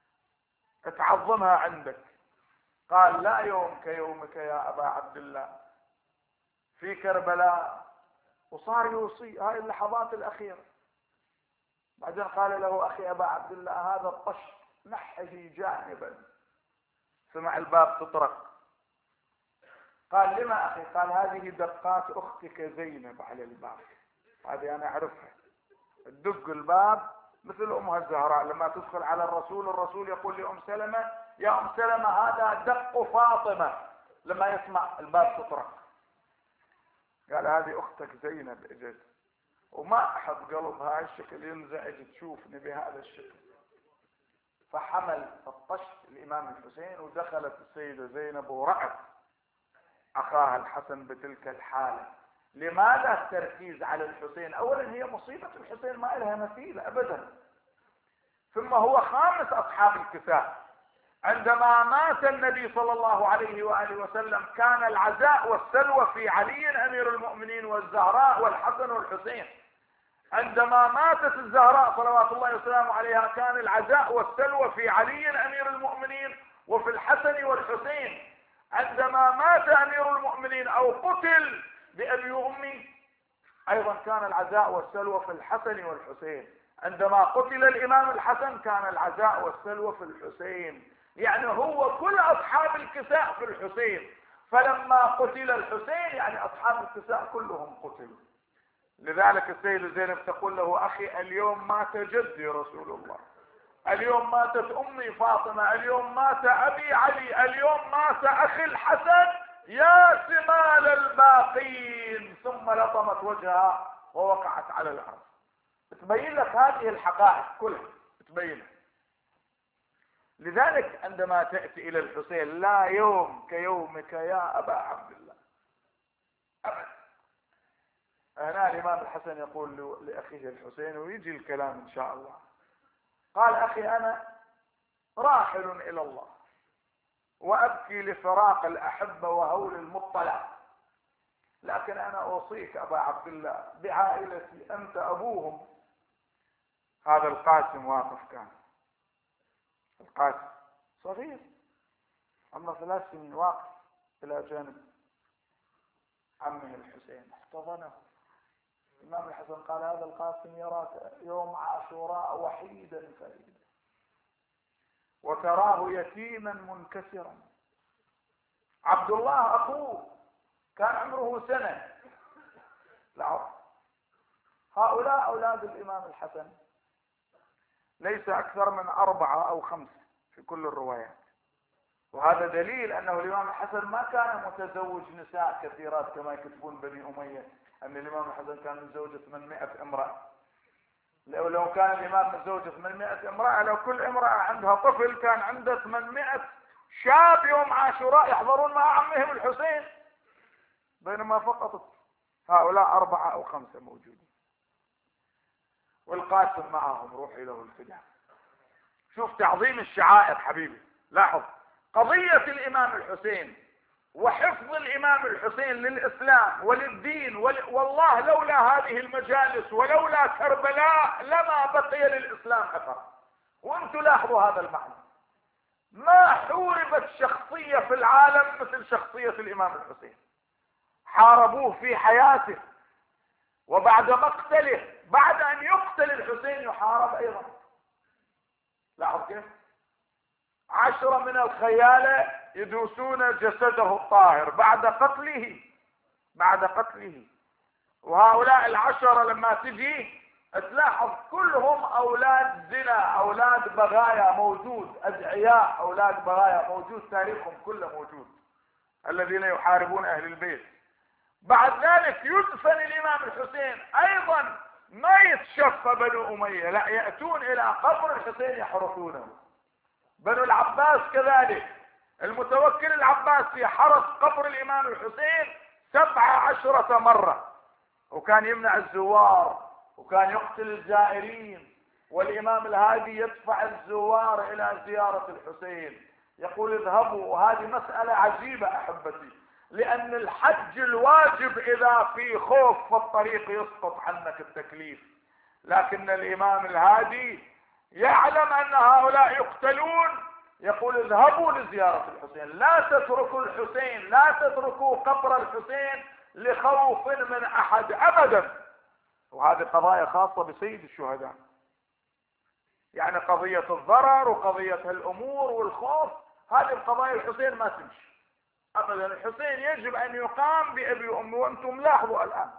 تعظمها عندك. قال: لا يوم كيومك يا أبا عبد الله في كربلاء. وصار يوصي هاي اللحظات الأخيرة. بعدين قال له: أخي أبا عبد الله هذا الطش نحه جانبا. سمع الباب تطرق. قال: لما أخي؟ قال: هذه دقات أختك زينب على الباب. هذه أنا أعرفها، تدق الباب مثل أمها الزهراء لما تدخل على الرسول، الرسول يقول لأم سلمة: يا أم سلمة هذا دق فاطمة. لما يسمع الباب تطرق قال: هذه أختك زينب اجت، وما أحب قلب هاي الشكل ينزعج تشوفني بهذا الشكل. فحمل الطشت الإمام الحسين ودخلت السيدة زينب ورأت أخاها الحسن بتلك الحالة. لماذا التركيز على الحسين؟ أولا هي مصيبة الحسين ما لها مثيل أبدا، ثم هو خامس أصحاب الكفاح. عندما مات النبي صلى الله عليه وآله وسلم كان العزاء والسلوى في علي أمير المؤمنين والزهراء والحسن والحسين. عندما ماتت الزهراء صلوات الله وسلامه عليها كان العزاء والسلوى في علي أمير المؤمنين وفي الحسن والحسين. عندما مات أمير المؤمنين أو قتل بأبي وأمي أيضا كان العزاء والسلوى في الحسن والحسين. عندما قتل الإمام الحسن كان العزاء والسلوى في الحسين. يعني هو كل أصحاب الكساء في الحسين. فلما قتل الحسين يعني أصحاب الكساء كلهم قتلوا. لذلك السيدة زينب تقول له: أخي اليوم مات جدي رسول الله، اليوم ماتت أمي فاطمة، اليوم مات أبي علي، اليوم مات أخي الحسن، يا سمال الباقين. ثم لطمت وجهها ووقعت على الأرض. تبين لك هذه الحقائق كلها تبينها. لذلك عندما تأتي إلى الحسين: لا يوم كيومك يا أبا عبد الله أبدا. هنا الإمام الحسن يقول لأخيه الحسين ويجي الكلام إن شاء الله. قال: أخي أنا راحل إلى الله وأبكي لفراق الأحبة وهول المطلع، لكن أنا أوصيك أبا عبد الله بعائلتي، أنت أبوهم. هذا القاسم واقف، كان القاسم صغير عمره 3 سنين واقف إلى جانب عمه الحسين احتضنه. الإمام الحسن قال: هذا القاسم يراك يوم عاشوراء وحيدا فريدا وتراه يتيما منكسرا. عبد الله أخوه كان عمره 1 سنة. هؤلاء أولاد الإمام الحسن ليس أكثر من 4 أو 5 في كل الروايات. وهذا دليل أنه الإمام الحسن ما كان متزوج نساء كثيرات كما يكتبون بني أمية أن الإمام الحسن كان متزوج 800 امرأة. لو كان الامام متزوج 800 امرأة، لو كل امرأة عندها طفل كان عنده 800 شاب يوم عاشوراء يحضرون مع عمهم الحسين، بينما فقط هؤلاء 4 أو 5 موجودين، والقاسم معهم روحي له الفداء. شوف تعظيم الشعائر حبيبي. لاحظ قضية الامام الحسين وحفظ الامام الحسين للاسلام وللدين والله لولا هذه المجالس ولولا كربلاء لما بقي للاسلام اثر. وانتم لاحظوا هذا المعنى، ما حوربت شخصية في العالم مثل شخصية الامام الحسين. حاربوه في حياته وبعد مقتله، بعد ان يقتل الحسين يحارب ايضا. لاحظ كيف 10 من الخيالة يدوسون جسده الطاهر بعد قتله. وهؤلاء 10 لما تجي تلاحظ كلهم اولاد زنا، اولاد بغايا موجود، ادعياء اولاد بغايا موجود، تاريخهم كله موجود، الذين يحاربون اهل البيت. بعد ذلك يدفن الامام الحسين ايضا، ما يتشفى بنو امية، لا يأتون الى قبر الحسين يحرقونه. بنو العباس كذلك، المتوكل العباسي حرق قبر الامام الحسين 17 مرة، وكان يمنع الزوار وكان يقتل الزائرين. والامام الهادي يدفع الزوار الى زيارة الحسين، يقول اذهبوا. وهذه مسألة عجيبة احبتي، لان الحج الواجب اذا في خوف في الطريق يسقط عنك التكليف، لكن الامام الهادي يعلم ان هؤلاء يقتلون، يقول اذهبوا لزيارة الحسين، لا تتركوا الحسين، لا تتركوا قبر الحسين لخوف من احد ابدا. وهذه قضايا خاصة بسيد الشهداء، يعني قضية الضرر وقضية الامور والخوف، هذه القضايا الحسين ما تمشي ابدا. الحسين يجب ان يقام بابي وامه. وانتم لاحظوا الان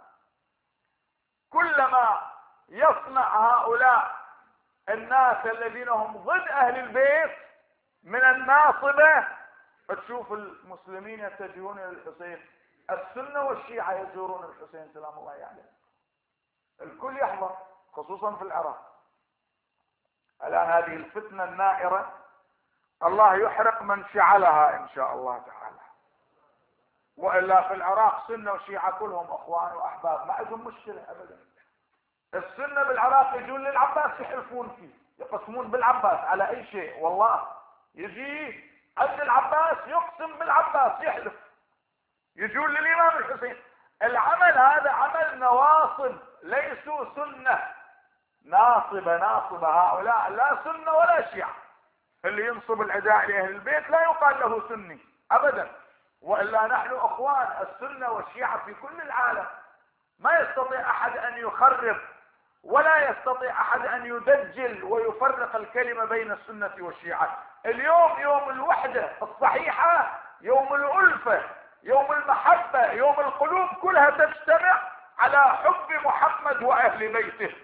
كلما يصنع هؤلاء الناس الذين هم ضد اهل البيت من الناصبة، تشوف المسلمين يتجهون الى الحسين، السنة والشيعة يزورون الحسين سلام الله عليه. الكل يحضر، خصوصا في العراق الان هذه الفتنة النائرة، الله يحرق من شعلها ان شاء الله تعالى. والا في العراق سنة وشيعة كلهم اخوان واحباب، ما عندهم مشكلة ابدا. السنة بالعراق يجون للعباس يحلفون فيه، يقسمون بالعباس على اي شيء، والله يجي عند العباس يقسم بالعباس يحلف. يجون للامام الحسين. العمل هذا عمل نواصب، ليسوا سنة، ناصبة هؤلاء لا سنة ولا شيعة. اللي ينصب العداء لاهل البيت لا يقال له سني ابدا، والا نحن اخوان. السنة والشيعة في كل العالم، ما يستطيع احد ان يخرب ولا يستطيع احد ان يدجل ويفرق الكلمة بين السنة والشيعة. اليوم يوم الوحدة الصحيحة، يوم الألفة، يوم المحبة، يوم القلوب كلها تجتمع على حب محمد واهل بيته.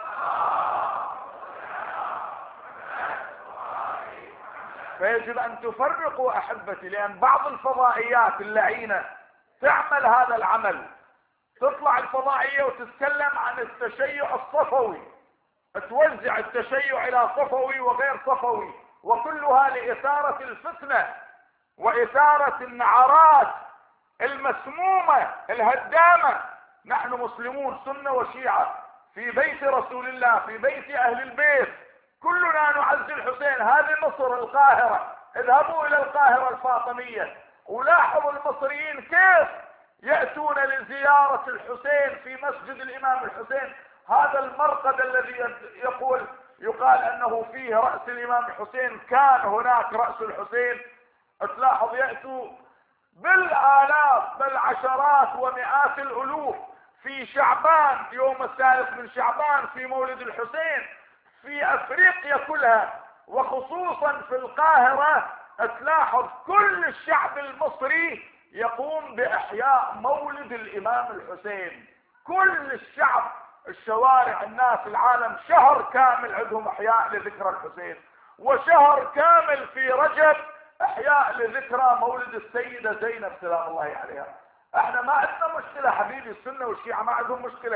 فيجب ان تفرقوا احبتي، لان بعض الفضائيات اللعينة تعمل هذا العمل. تطلع الفضائية وتتكلم عن التشيع الصفوي، توزع التشيع الى صفوي وغير صفوي، وكلها لإثارة الفتنة وإثارة النعرات المسمومة الهدامة. نحن مسلمون سنة وشيعة في بيت رسول الله، في بيت اهل البيت، كلنا نعزي الحسين. هذه مصر القاهرة، اذهبوا الى القاهرة الفاطمية ولاحظوا المصريين كيف يأتون لزيارة الحسين في مسجد الامام الحسين. هذا المرقد الذي يقال انه فيه رأس الامام الحسين، كان هناك رأس الحسين. تلاحظ يأتوا بالالاف بل عشرات ومئات الالوف في شعبان، يوم 3 من شعبان في مولد الحسين، في افريقيا كلها وخصوصا في القاهرة. تلاحظ كل الشعب المصري يقوم باحياء مولد الامام الحسين، كل الشعب، الشوارع، الناس، العالم، شهر كامل عندهم احياء لذكرى الحسين، وشهر كامل في رجب احياء لذكرى مولد السيدة زينب سلام الله عليها. احنا ما عندنا مشكلة حبيبي، السنة والشيعة ما عندهم مشكلة،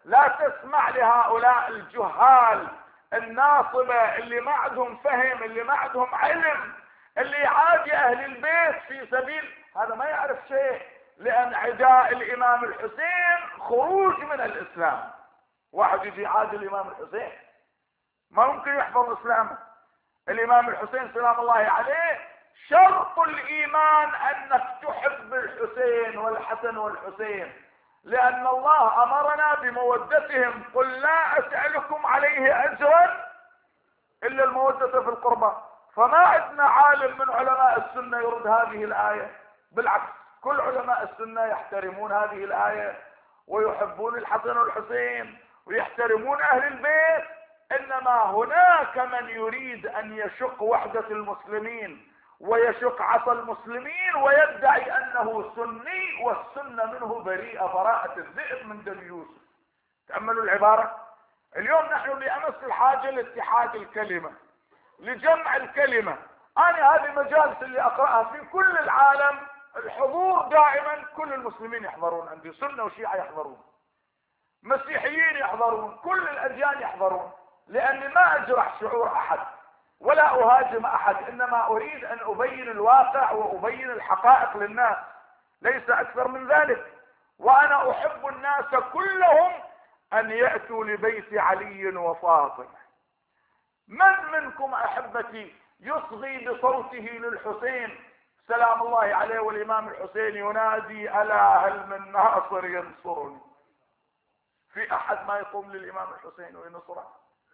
لا تسمع لهؤلاء الجهال الناصبة اللي ما عندهم فهم، اللي ما عندهم علم، اللي يعادي اهل البيت في سبيل هذا ما يعرف شيء، لان عداء الامام الحسين خروج من الاسلام. واحد يجي يعادي الامام الحسين ما ممكن يحفظ اسلامه. الامام الحسين سلام الله عليه شرط الايمان انك تحب الحسين والحسن والحسين، لان الله امرنا بمودتهم، قل لا اسألكم عليه اجرا الا المودة في القربى. فما عندنا عالم من علماء السنة يرد هذه الآية، بالعكس كل علماء السنة يحترمون هذه الآية ويحبون الحسن والحسين ويحترمون اهل البيت. انما هناك من يريد ان يشق وحدة المسلمين ويشق عصا المسلمين ويدعي انه سني والسنة منه بريئة براءة الذئب من دم يوسف. تأملوا العبارة. اليوم نحن بأمس الحاجة لاتحاد الكلمة، لجمع الكلمة. انا هذه مجالس اللي اقرأها في كل العالم، الحضور دائما كل المسلمين يحضرون عندي، سنة وشيعة يحضرون، مسيحيين يحضرون، كل الاديان يحضرون، لاني ما اجرح شعور احد ولا اهاجم احد، انما اريد ان ابين الواقع وابين الحقائق للناس، ليس اكثر من ذلك. وانا احب الناس كلهم ان يأتوا لبيت علي وفاطمة. من منكم احبتي يصغي بصوته للحسين سلام الله عليه والامام الحسين ينادي الا هل من ناصر ينصرني؟ في احد ما يقوم للامام الحسين وينصره؟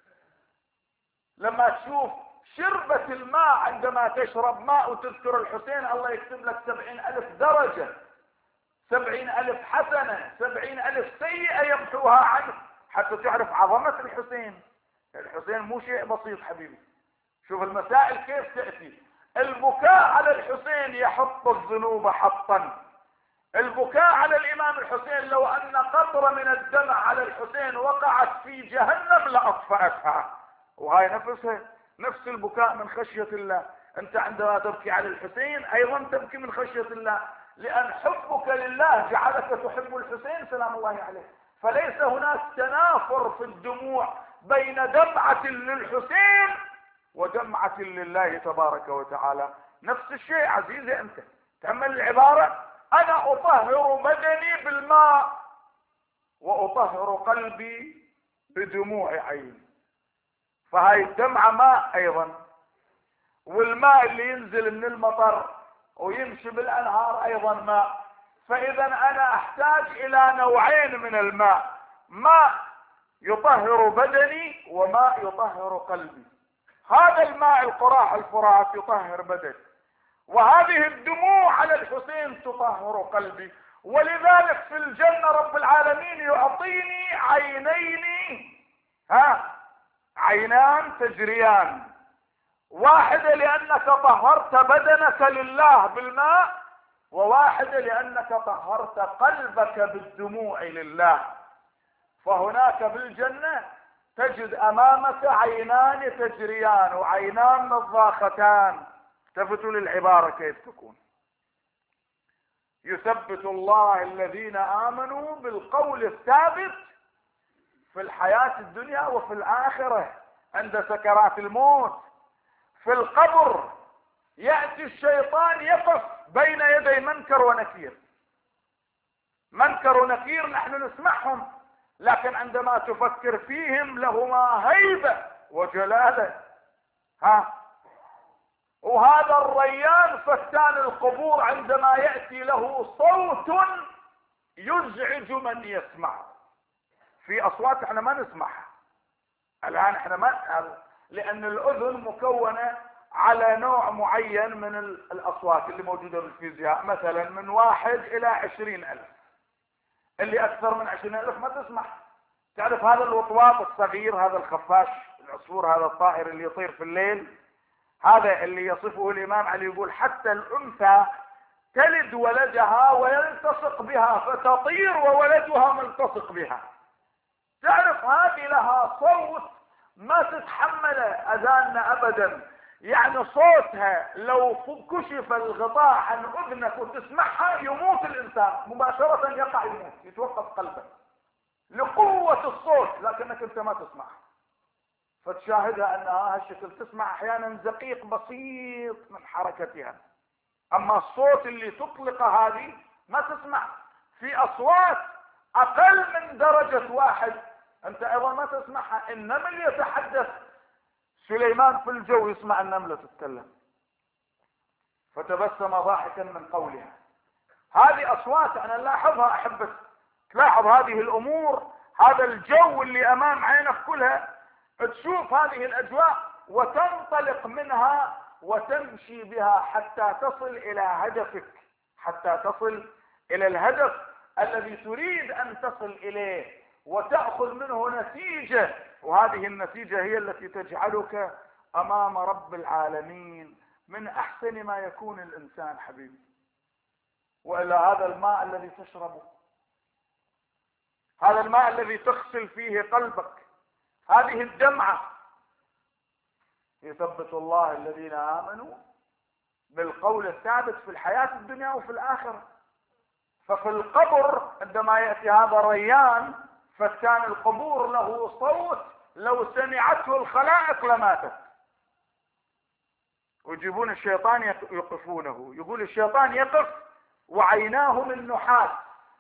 لما تشوف شربة الماء، عندما تشرب ماء وتذكر الحسين الله يكتب لك 70,000 درجة، 70,000 حسنة، 70,000 سيئة يمحوها عنك، حتى تعرف عظمة الحسين. الحسين مو شيء بسيط حبيبي. شوف المسائل كيف تأتي. البكاء على الحسين يحط الذنوب حطا. البكاء على الامام الحسين لو ان قطرة من الدمع على الحسين وقعت في جهنم لاطفأتها. وهاي نفسها نفس البكاء من خشية الله. انت عندما تبكي على الحسين ايضا تبكي من خشية الله، لان حبك لله جعلك تحب الحسين سلام الله عليه. فليس هناك تنافر في الدموع بين دمعة للحسين ودمعة لله تبارك وتعالى. نفس الشيء عزيزي انت. تأمل العبارة. انا اطهر بدني بالماء واطهر قلبي بدموع عيني. فهاي الدمعة ماء ايضا، والماء اللي ينزل من المطر ويمشي بالانهار ايضا ماء. فاذا انا احتاج الى نوعين من الماء، ماء يطهر بدني وماء يطهر قلبي. هذا الماء القراح الفرات يطهر بدني، وهذه الدموع على الحسين تطهر قلبي. ولذلك في الجنة رب العالمين يعطيني عينين، عينان تجريان، واحدة لأنك طهرت بدنك لله بالماء، وواحدة لأنك طهرت قلبك بالدموع لله. فهناك بالجنة تجد أمامك عينان تجريان وعينان نضاختان. التفتوا للعبارة كيف تكون. يثبت الله الذين آمنوا بالقول الثابت في الحياة الدنيا وفي الآخرة عند سكرات الموت. في القبر يأتي الشيطان يقف بين يدي منكر ونكير. منكر ونكير نحن نسمعهم، لكن عندما تفكر فيهم لهما هيبة وجلالة. وهذا الريان فتان القبور عندما يأتي له صوت يزعج من يسمع. في اصوات احنا ما نسمعها الان، احنا ما، لان الاذن مكونة على نوع معين من الاصوات اللي موجودة بالفيزياء، مثلا من 1 إلى 20,000. اللي اكثر من 20,000 ما تسمع. تعرف هذا الوطواط الصغير، هذا الخفاش العصفور، هذا الطائر اللي يطير في الليل، هذا اللي يصفه الامام علي يقول حتى الانثى تلد ولدها ويلتصق بها فتطير وولدها ملتصق بها. تعرف هذه لها صوت ما تتحمله اذاننا ابدا. يعني صوتها لو كشف الغطاء عن اذنك وتسمعها يموت الانسان مباشرة، يقع يموت، يتوقف قلبه. لقوة الصوت، لكنك انت ما تسمع. فتشاهدها انها هالشكل، تسمع احيانا زقيق بسيط من حركتها، اما الصوت اللي تطلق هذه ما تسمع. في اصوات اقل من درجة واحد انت ايضا ما تسمعها. النمل يتحدث، سليمان في الجو يسمع النملة تتكلم، فتبسم ضاحكا من قولها. هذه اصوات انا نلاحظها احبك، تلاحظ هذه الامور، هذا الجو اللي امام عينك كلها، تشوف هذه الاجواء وتنطلق منها وتمشي بها حتى تصل الى هدفك، حتى تصل الى الهدف الذي تريد ان تصل اليه وتأخذ منه نتيجة، وهذه النتيجة هي التي تجعلك امام رب العالمين من احسن ما يكون الانسان حبيبي. والا هذا الماء الذي تشربه، هذا الماء الذي تغسل فيه قلبك، هذه الدمعة، يثبت الله الذين آمنوا بالقول الثابت في الحياة الدنيا وفي الآخرة. ففي القبر عندما يأتي هذا الريان فتان القبور له صوت لو سمعته الخلائق لماتت، ويجيبون الشيطان يقفونه، يقول الشيطان يقف وعيناه من نحاس،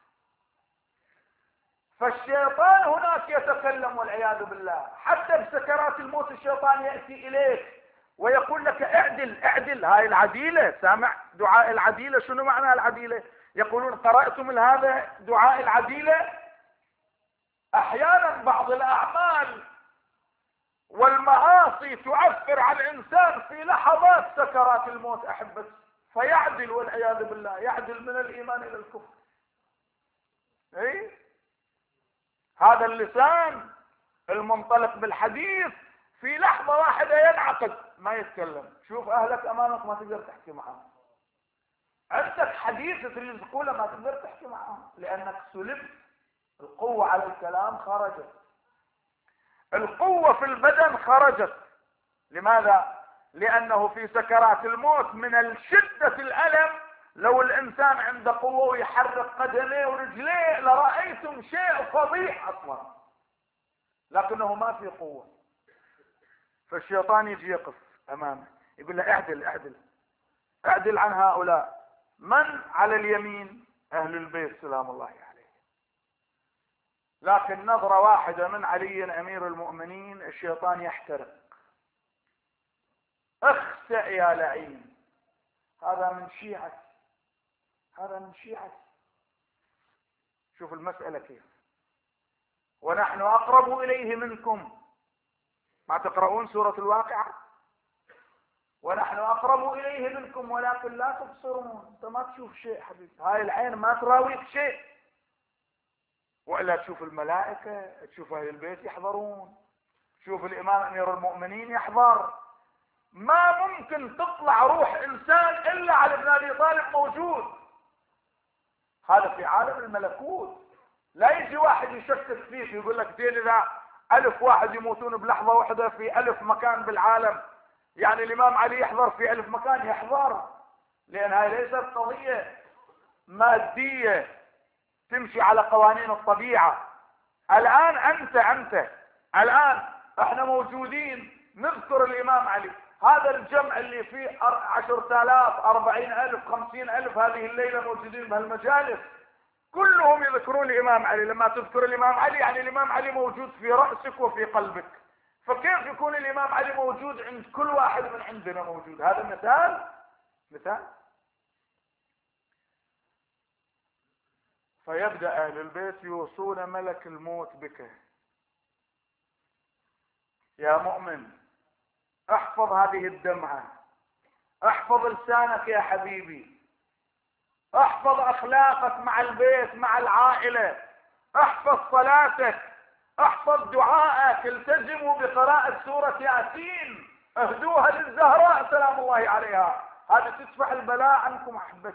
فالشيطان هناك يتكلم والعياذ بالله. حتى بسكرات الموت الشيطان يأتي إليك ويقول لك اعدل اعدل. هاي العديلة، سامع دعاء العديلة؟ شنو معنى العديلة؟ يقولون قرأتم هذا دعاء العديلة؟ احيانا بعض الاعمال والمعاصي تعفر على الانسان في لحظات سكرات الموت احبتي، فيعدل والعياذ بالله، يعدل من الايمان الى الكفر. اي هذا اللسان المنطلق بالحديث في لحظة واحدة ينعقد ما يتكلم. شوف اهلك امامك ما تقدر تحكي معهم، عندك حديث تريد تقوله ما تقدر تحكي معهم لانك سلبت. القوة على الكلام خرجت، القوة في البدن خرجت. لماذا؟ لانه في سكرات الموت من الشدة الالم لو الانسان عنده قوة ويحرك قدميه ورجليه لرأيتم شيء فظيع اصلا، لكنه ما في قوة. فالشيطان يجي يقف امامه يقول له اعدل اعدل اعدل عن هؤلاء. من على اليمين؟ اهل البيت سلام الله عليه. لكن نظرة واحدة من علي امير المؤمنين الشيطان يحترق. اخسأ يا لعين، هذا من شيعتي، هذا من شيعتي. شوف المسألة كيف. ونحن اقرب اليه منكم، ما تقرؤون سورة الواقعة؟ ونحن اقرب اليه منكم ولكن لا تبصرون. انت ما تشوف شيء حبيبي، هاي العين ما تراويك شيء. والا تشوف الملائكة، تشوف اهل البيت يحضرون، تشوف الامام امير المؤمنين يحضر. ما ممكن تطلع روح انسان الا على ابن ابي طالب موجود. هذا في عالم الملكوت. لا يجي واحد يشكك فيك يقول لك زين اذا 1000 واحد يموتون بلحظة واحدة في 1000 مكان بالعالم، يعني الامام علي يحضر في 1000 مكان؟ يحضر، لان هاي ليست قضية مادية تمشي على قوانين الطبيعة. الان انت الان احنا موجودين نذكر الامام علي، هذا الجمع اللي فيه 10,000 40,000 50,000 هذه الليلة موجودين بهالمجالس كلهم يذكرون الامام علي. لما تذكر الامام علي يعني الامام علي موجود في رأسك وفي قلبك، فكيف يكون الامام علي موجود عند كل واحد من عندنا موجود؟ هذا مثال. فيبدأ اهل البيت يوصون ملك الموت بك. يا مؤمن احفظ هذه الدمعة، احفظ لسانك يا حبيبي، احفظ اخلاقك مع البيت مع العائلة، احفظ صلاتك، احفظ دعائك، التزموا بقراءة سورة ياسين، اهدوها للزهراء سلام الله عليها، هذا تدفع البلاء عنكم احبتي.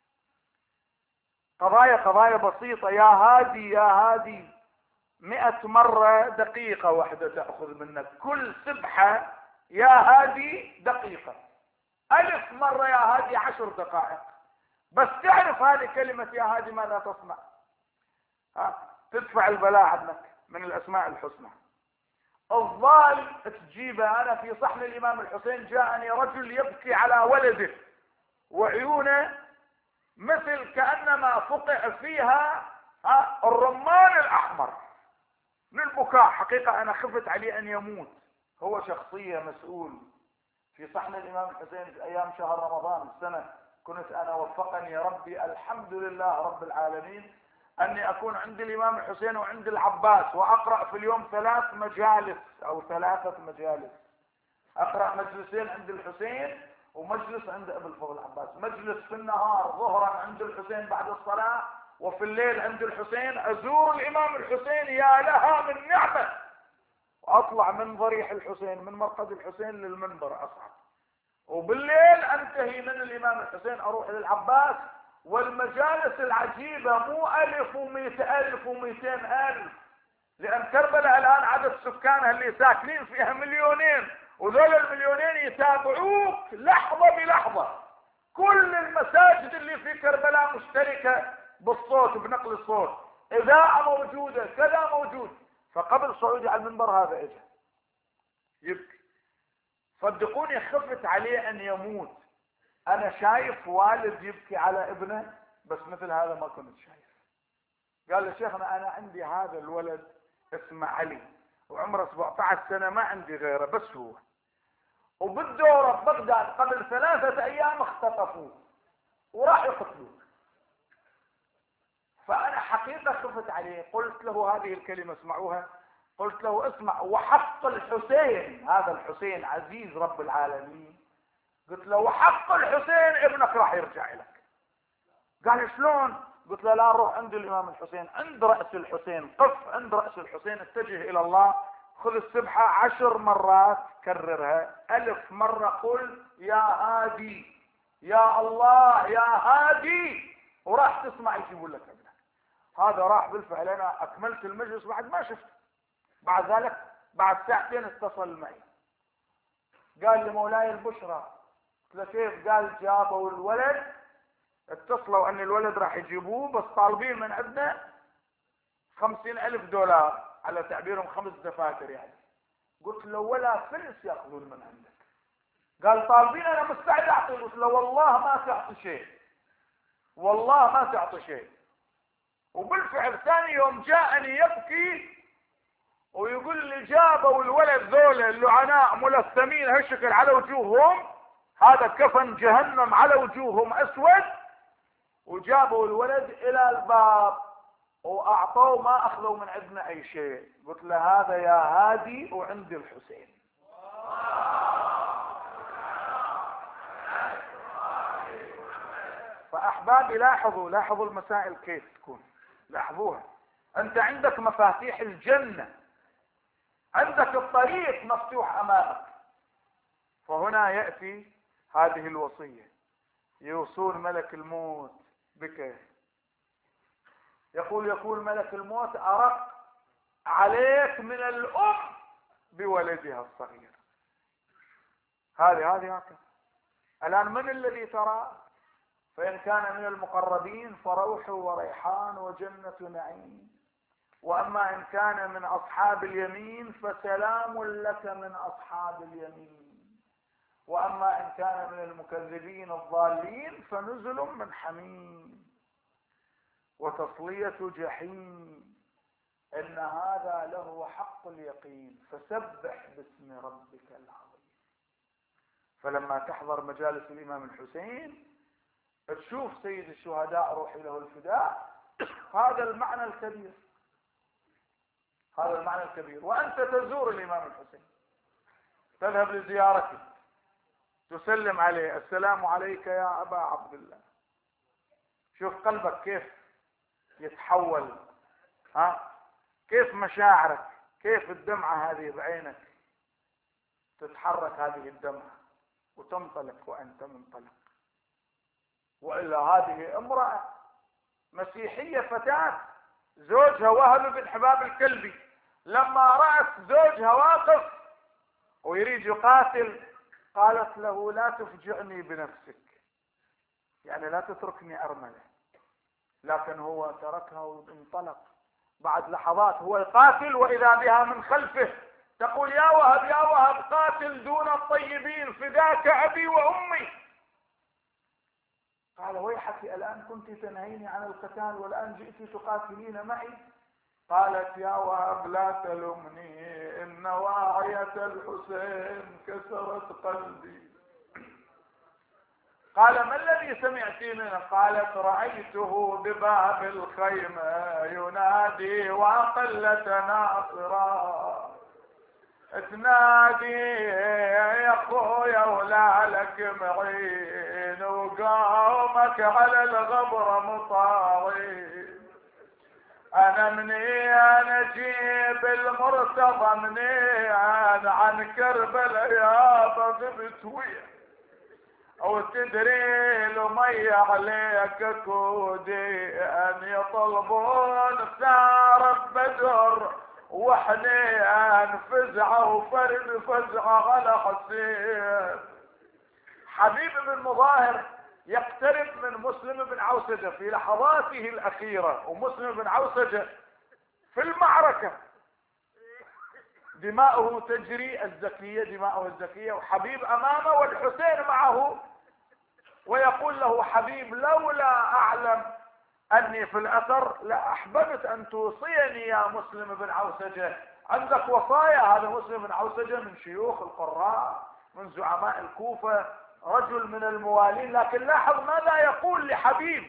قضايا بسيطة يا هادي 100 مرة دقيقة واحدة تأخذ منك، كل سبحة يا هادي دقيقة، 1000 مرة يا هادي 10 دقائق. بس تعرف هذه كلمة يا هادي ماذا تصنع؟ تدفع البلاء عنك من الاسماء الحسنى. الضال تجيبه. انا في صحن الامام الحسين جاءني رجل يبكي على ولده وعيونه مثل كأنما فقع فيها الرمان الاحمر من البكاء. حقيقة انا خفت عليه ان يموت. هو شخصية مسؤول. في صحن الامام الحسين في ايام شهر رمضان السنة كنت انا وفقني يا ربي الحمد لله رب العالمين اني اكون عند الامام الحسين وعند العباس، واقرأ في اليوم 3 مجالس او 3 مجالس. اقرأ مجلسين عند الحسين ومجلس عند ابو الفضل العباس. مجلس في النهار ظهرا عند الحسين بعد الصلاة، وفي الليل عند الحسين. ازور الامام الحسين يا لها من نعمة. واطلع من ضريح الحسين من مرقد الحسين للمنبر اصعد، وبالليل انتهي من الامام الحسين اروح للعباس. والمجالس العجيبة مو 1000 و100 ألف و200 ألف، لأن كربلاء الآن عدد سكانها اللي ساكنين فيها 2,000,000، وذول ال2,000,000 يتابعوك لحظة بلحظة. كل المساجد اللي في كربلاء مشتركة بالصوت بنقل الصوت، إذاعة موجودة، كذا موجود. فقبل صعودي على المنبر هذا اجى يبكي. صدقوني خفت عليه ان يموت. انا شايف والد يبكي على ابنه، بس مثل هذا ما كنت شايف. قال لي شيخنا انا عندي هذا الولد اسمه علي وعمره 17 سنة، ما عندي غيره بس هو، وبالدورة ببغداد قبل 3 ايام اختطفوه وراح يقتلوه. فانا حقيقة خفت عليه. قلت له هذه الكلمة اسمعوها. قلت له اسمع، وحق الحسين، هذا الحسين عزيز رب العالمين، قلت له وحق الحسين ابنك راح يرجع لك. قال شلون؟ قلت له لا، روح عند الامام الحسين، عند رأس الحسين، قف عند رأس الحسين، اتجه الى الله، خذ السبحة 10 مرات، كررها 1000 مرة، قل يا هادي يا الله يا هادي، وراح تسمع يجيبوا لك ابنك. هذا راح بالفعل. انا اكملت المجلس بعد ما شفت. بعد ذلك بعد 2 ساعة اتصل معي قال لي مولاي البشرى. قلت له كيف؟ قال جابوا الولد، اتصلوا ان الولد راح يجيبوه، بس طالبين من عندنا 50,000 دولار، على تعبيرهم 5 دفاتر يعني. قلت له ولا فلس ياخذون من عندك. قال طالبين، انا مستعد اعطي. قلت له والله ما تعطي شيء، والله ما تعطي شيء. وبالفعل ثاني يوم جاءني يبكي ويقول لي جابوا الولد ذول اللعناء ملثمين هالشكل على وجوههم، هذا كفن جهنم على وجوههم اسود، وجابوا الولد الى الباب واعطوه، ما اخذوا من عندنا اي شيء. قلت له هذا يا هادي وعندي الحسين. فاحبابي لاحظوا المسائل كيف تكون، لاحظوها. انت عندك مفاتيح الجنة، عندك الطريق مفتوح امامك. فهنا يأتي هذه الوصية، يوصون ملك الموت بك. يقول ملك الموت أرق عليك من الأم بولدها الصغير. هذه هكذا. الآن من الذي ترى؟ فإن كان من المقربين فروح وريحان وجنة نعيم، وأما إن كان من أصحاب اليمين فسلام لك من أصحاب اليمين، وأما إن كان من المكذبين الضالين فنزل من حميم وتصلية جحيم. إن هذا له حق اليقين، فسبح باسم ربك العظيم. فلما تحضر مجالس الإمام الحسين تشوف سيد الشهداء روحي له الفداء، هذا المعنى الكبير، هذا المعنى الكبير. وأنت تزور الإمام الحسين، تذهب لزيارته، تسلم عليه، السلام عليك يا أبا عبد الله. شوف قلبك كيف يتحول، كيف مشاعرك، كيف الدمعة هذه بعينك تتحرك، هذه الدمعة وتنطلق وأنت منطلق. وإلا هذه امرأة مسيحية فتاة، زوجها وهب بن حباب الكلبي، لما رأت زوجها واقف ويريد يقاتل قالت له لا تفجعني بنفسك، يعني لا تتركني أرملة. لكن هو تركها وانطلق بعد لحظات هو يقاتل واذا بها من خلفه تقول يا وهب يا وهب قاتل دون الطيبين فداك ابي وامي. قال ويحك الان كنت تنهيني عن القتال والان جئت تقاتلين معي. قالت يا وهب لا تلمني ان واعية الحسين كسرت قلبي. قال ما الذي سمعت منه؟ قالت رأيته بباب الخيمة ينادي وأقلة ناصرا تنادي يا اخويا ولا لك معين وقومك على الغبر مطاوي. انا منين اجيب المرتضى منين عن كربلاء يابا غبت ويا او تدري المي عليك كودي ان يطلبون ثار بدر وحنين فزعه وفرد فزعه على حسين. حبيب بن مظاهر يقترب من مسلم بن عوسجة في لحظاته الاخيرة، ومسلم بن عوسجة في المعركة دماؤه تجري الزكية، دماؤه الزكية، وحبيب امامه والحسين معه، ويقول له حبيب لولا اعلم اني في الاثر لاحببت ان توصيني يا مسلم بن عوسجة، عندك وصايا. هذا مسلم بن عوسجة من شيوخ القراء من زعماء الكوفة، رجل من الموالين، لكن لاحظ ماذا يقول لحبيب.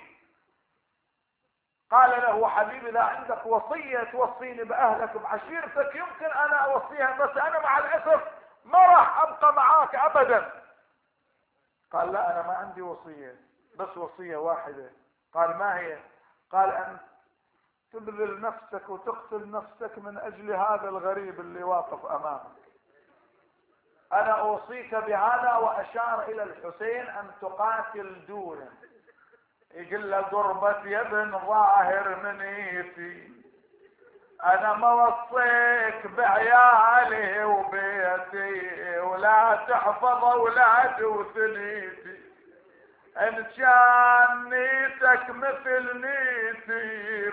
قال له حبيب اذا عندك وصية توصيني باهلك بعشيرتك يمكن انا اوصيها، بس انا مع الاسف ما راح ابقى معاك ابدا. قال لا انا ما عندي وصية، بس وصية واحدة. قال ما هي؟ قال ان تبذل نفسك وتقتل نفسك من اجل هذا الغريب اللي واقف امامك. انا اوصيك بهذا، واشار الى الحسين ان تقاتل دونه. يقول له قربت يا ابن ظاهر منيتي، انا ما وصيك بعيالي وبيتي ولا تحفظ اولادي وثنيتي، ان كان نيتك مثل نيتي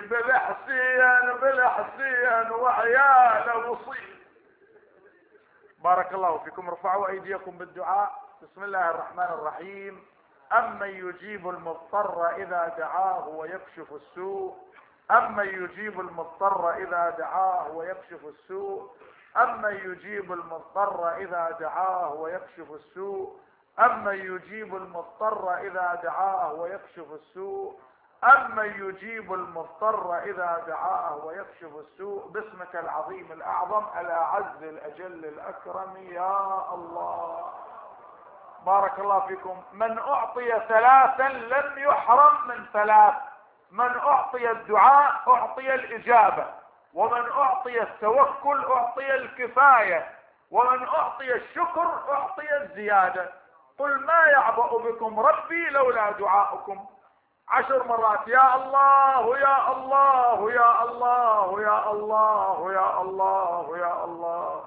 بالحسين وعياله وصي. بارك الله فيكم. ارفعوا ايديكم بالدعاء. بسم الله الرحمن الرحيم. امن يجيب المضطر اذا دعاه ويكشف السوء، امن يجيب المضطر اذا دعاه ويكشف السوء، امن يجيب المضطر اذا دعاه ويكشف السوء، امن يجيب المضطر اذا دعاه ويكشف السوء، امن يجيب المضطر اذا دعاه ويكشف السوء. باسمك العظيم الاعظم الاعز الاجل الاكرم يا الله. بارك الله فيكم. من اعطي ثلاثا لم يحرم من ثلاث. من اعطي الدعاء اعطي الاجابة، ومن اعطي التوكل اعطي الكفاية، ومن اعطي الشكر اعطي الزيادة. قل ما يعبأ بكم ربي لولا دعاؤكم. 10 مرات. يا الله يا الله يا الله يا الله يا الله يا الله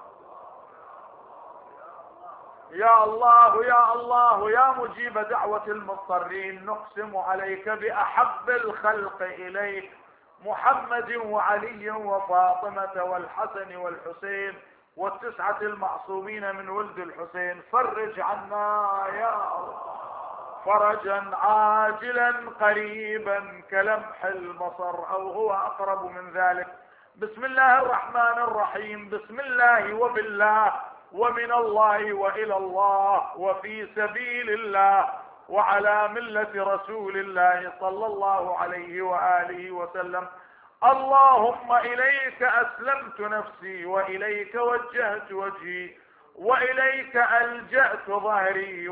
يا الله يا الله يا مجيب دعوة المضطرين. نقسم عليك بأحب الخلق إليك محمد وعلي وفاطمة والحسن والحسين والتسعة المعصومين من ولد الحسين. فرج عنا يا الله فرجا عاجلا قريبا كلمح البصر او هو اقرب من ذلك. بسم الله الرحمن الرحيم. بسم الله وبالله ومن الله والى الله وفي سبيل الله وعلى ملة رسول الله صلى الله عليه وآله وسلم. اللهم إليك أسلمت نفسي وإليك وجهت وجهي وإليك ألجأت ظهري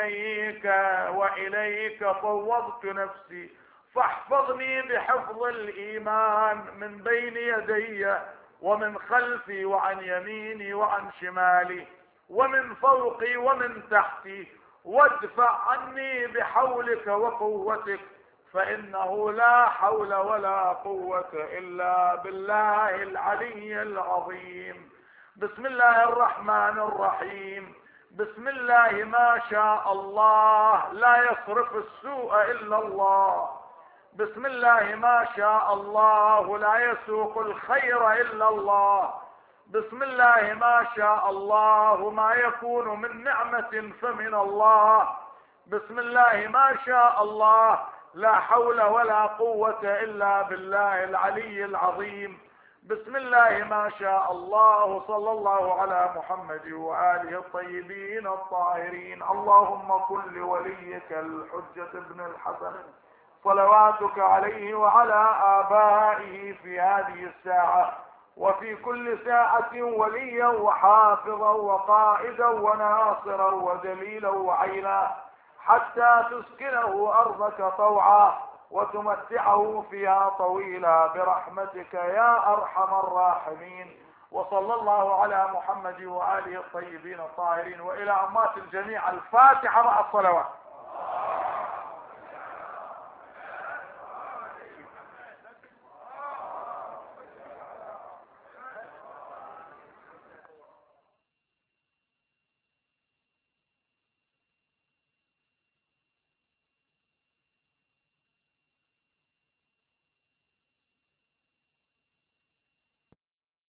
وإليك فوضت نفسي، فاحفظني بحفظ الإيمان من بين يدي ومن خلفي وعن يميني وعن شمالي ومن فوقي ومن تحتي، وادفع عني بحولك وقوتك، فإنه لا حول ولا قوة إلا بالله العلي العظيم. بسم الله الرحمن الرحيم. بسم الله ما شاء الله لا يصرف السوء إلا الله، بسم الله ما شاء الله لا يسوق الخير إلا الله. بسم الله ما شاء الله ما يكون من نعمة فمن الله. بسم الله ما شاء الله لا حول ولا قوة إلا بالله العلي العظيم. بسم الله ما شاء الله. صلى الله على محمد وآله الطيبين الطاهرين. اللهم كن لوليك الحجة ابن الحسن صلواتك عليه وعلى آبائه في هذه الساعة وفي كل ساعة وليا وحافظا وقائدا وناصرا ودليلا وعينا، حتى تسكنه أرضك طوعا وتمتعه فيها طويلا برحمتك يا أرحم الراحمين. وصلى الله على محمد وآله الطيبين الطاهرين. وإلى أمات الجميع الفاتحة مع الصلوات.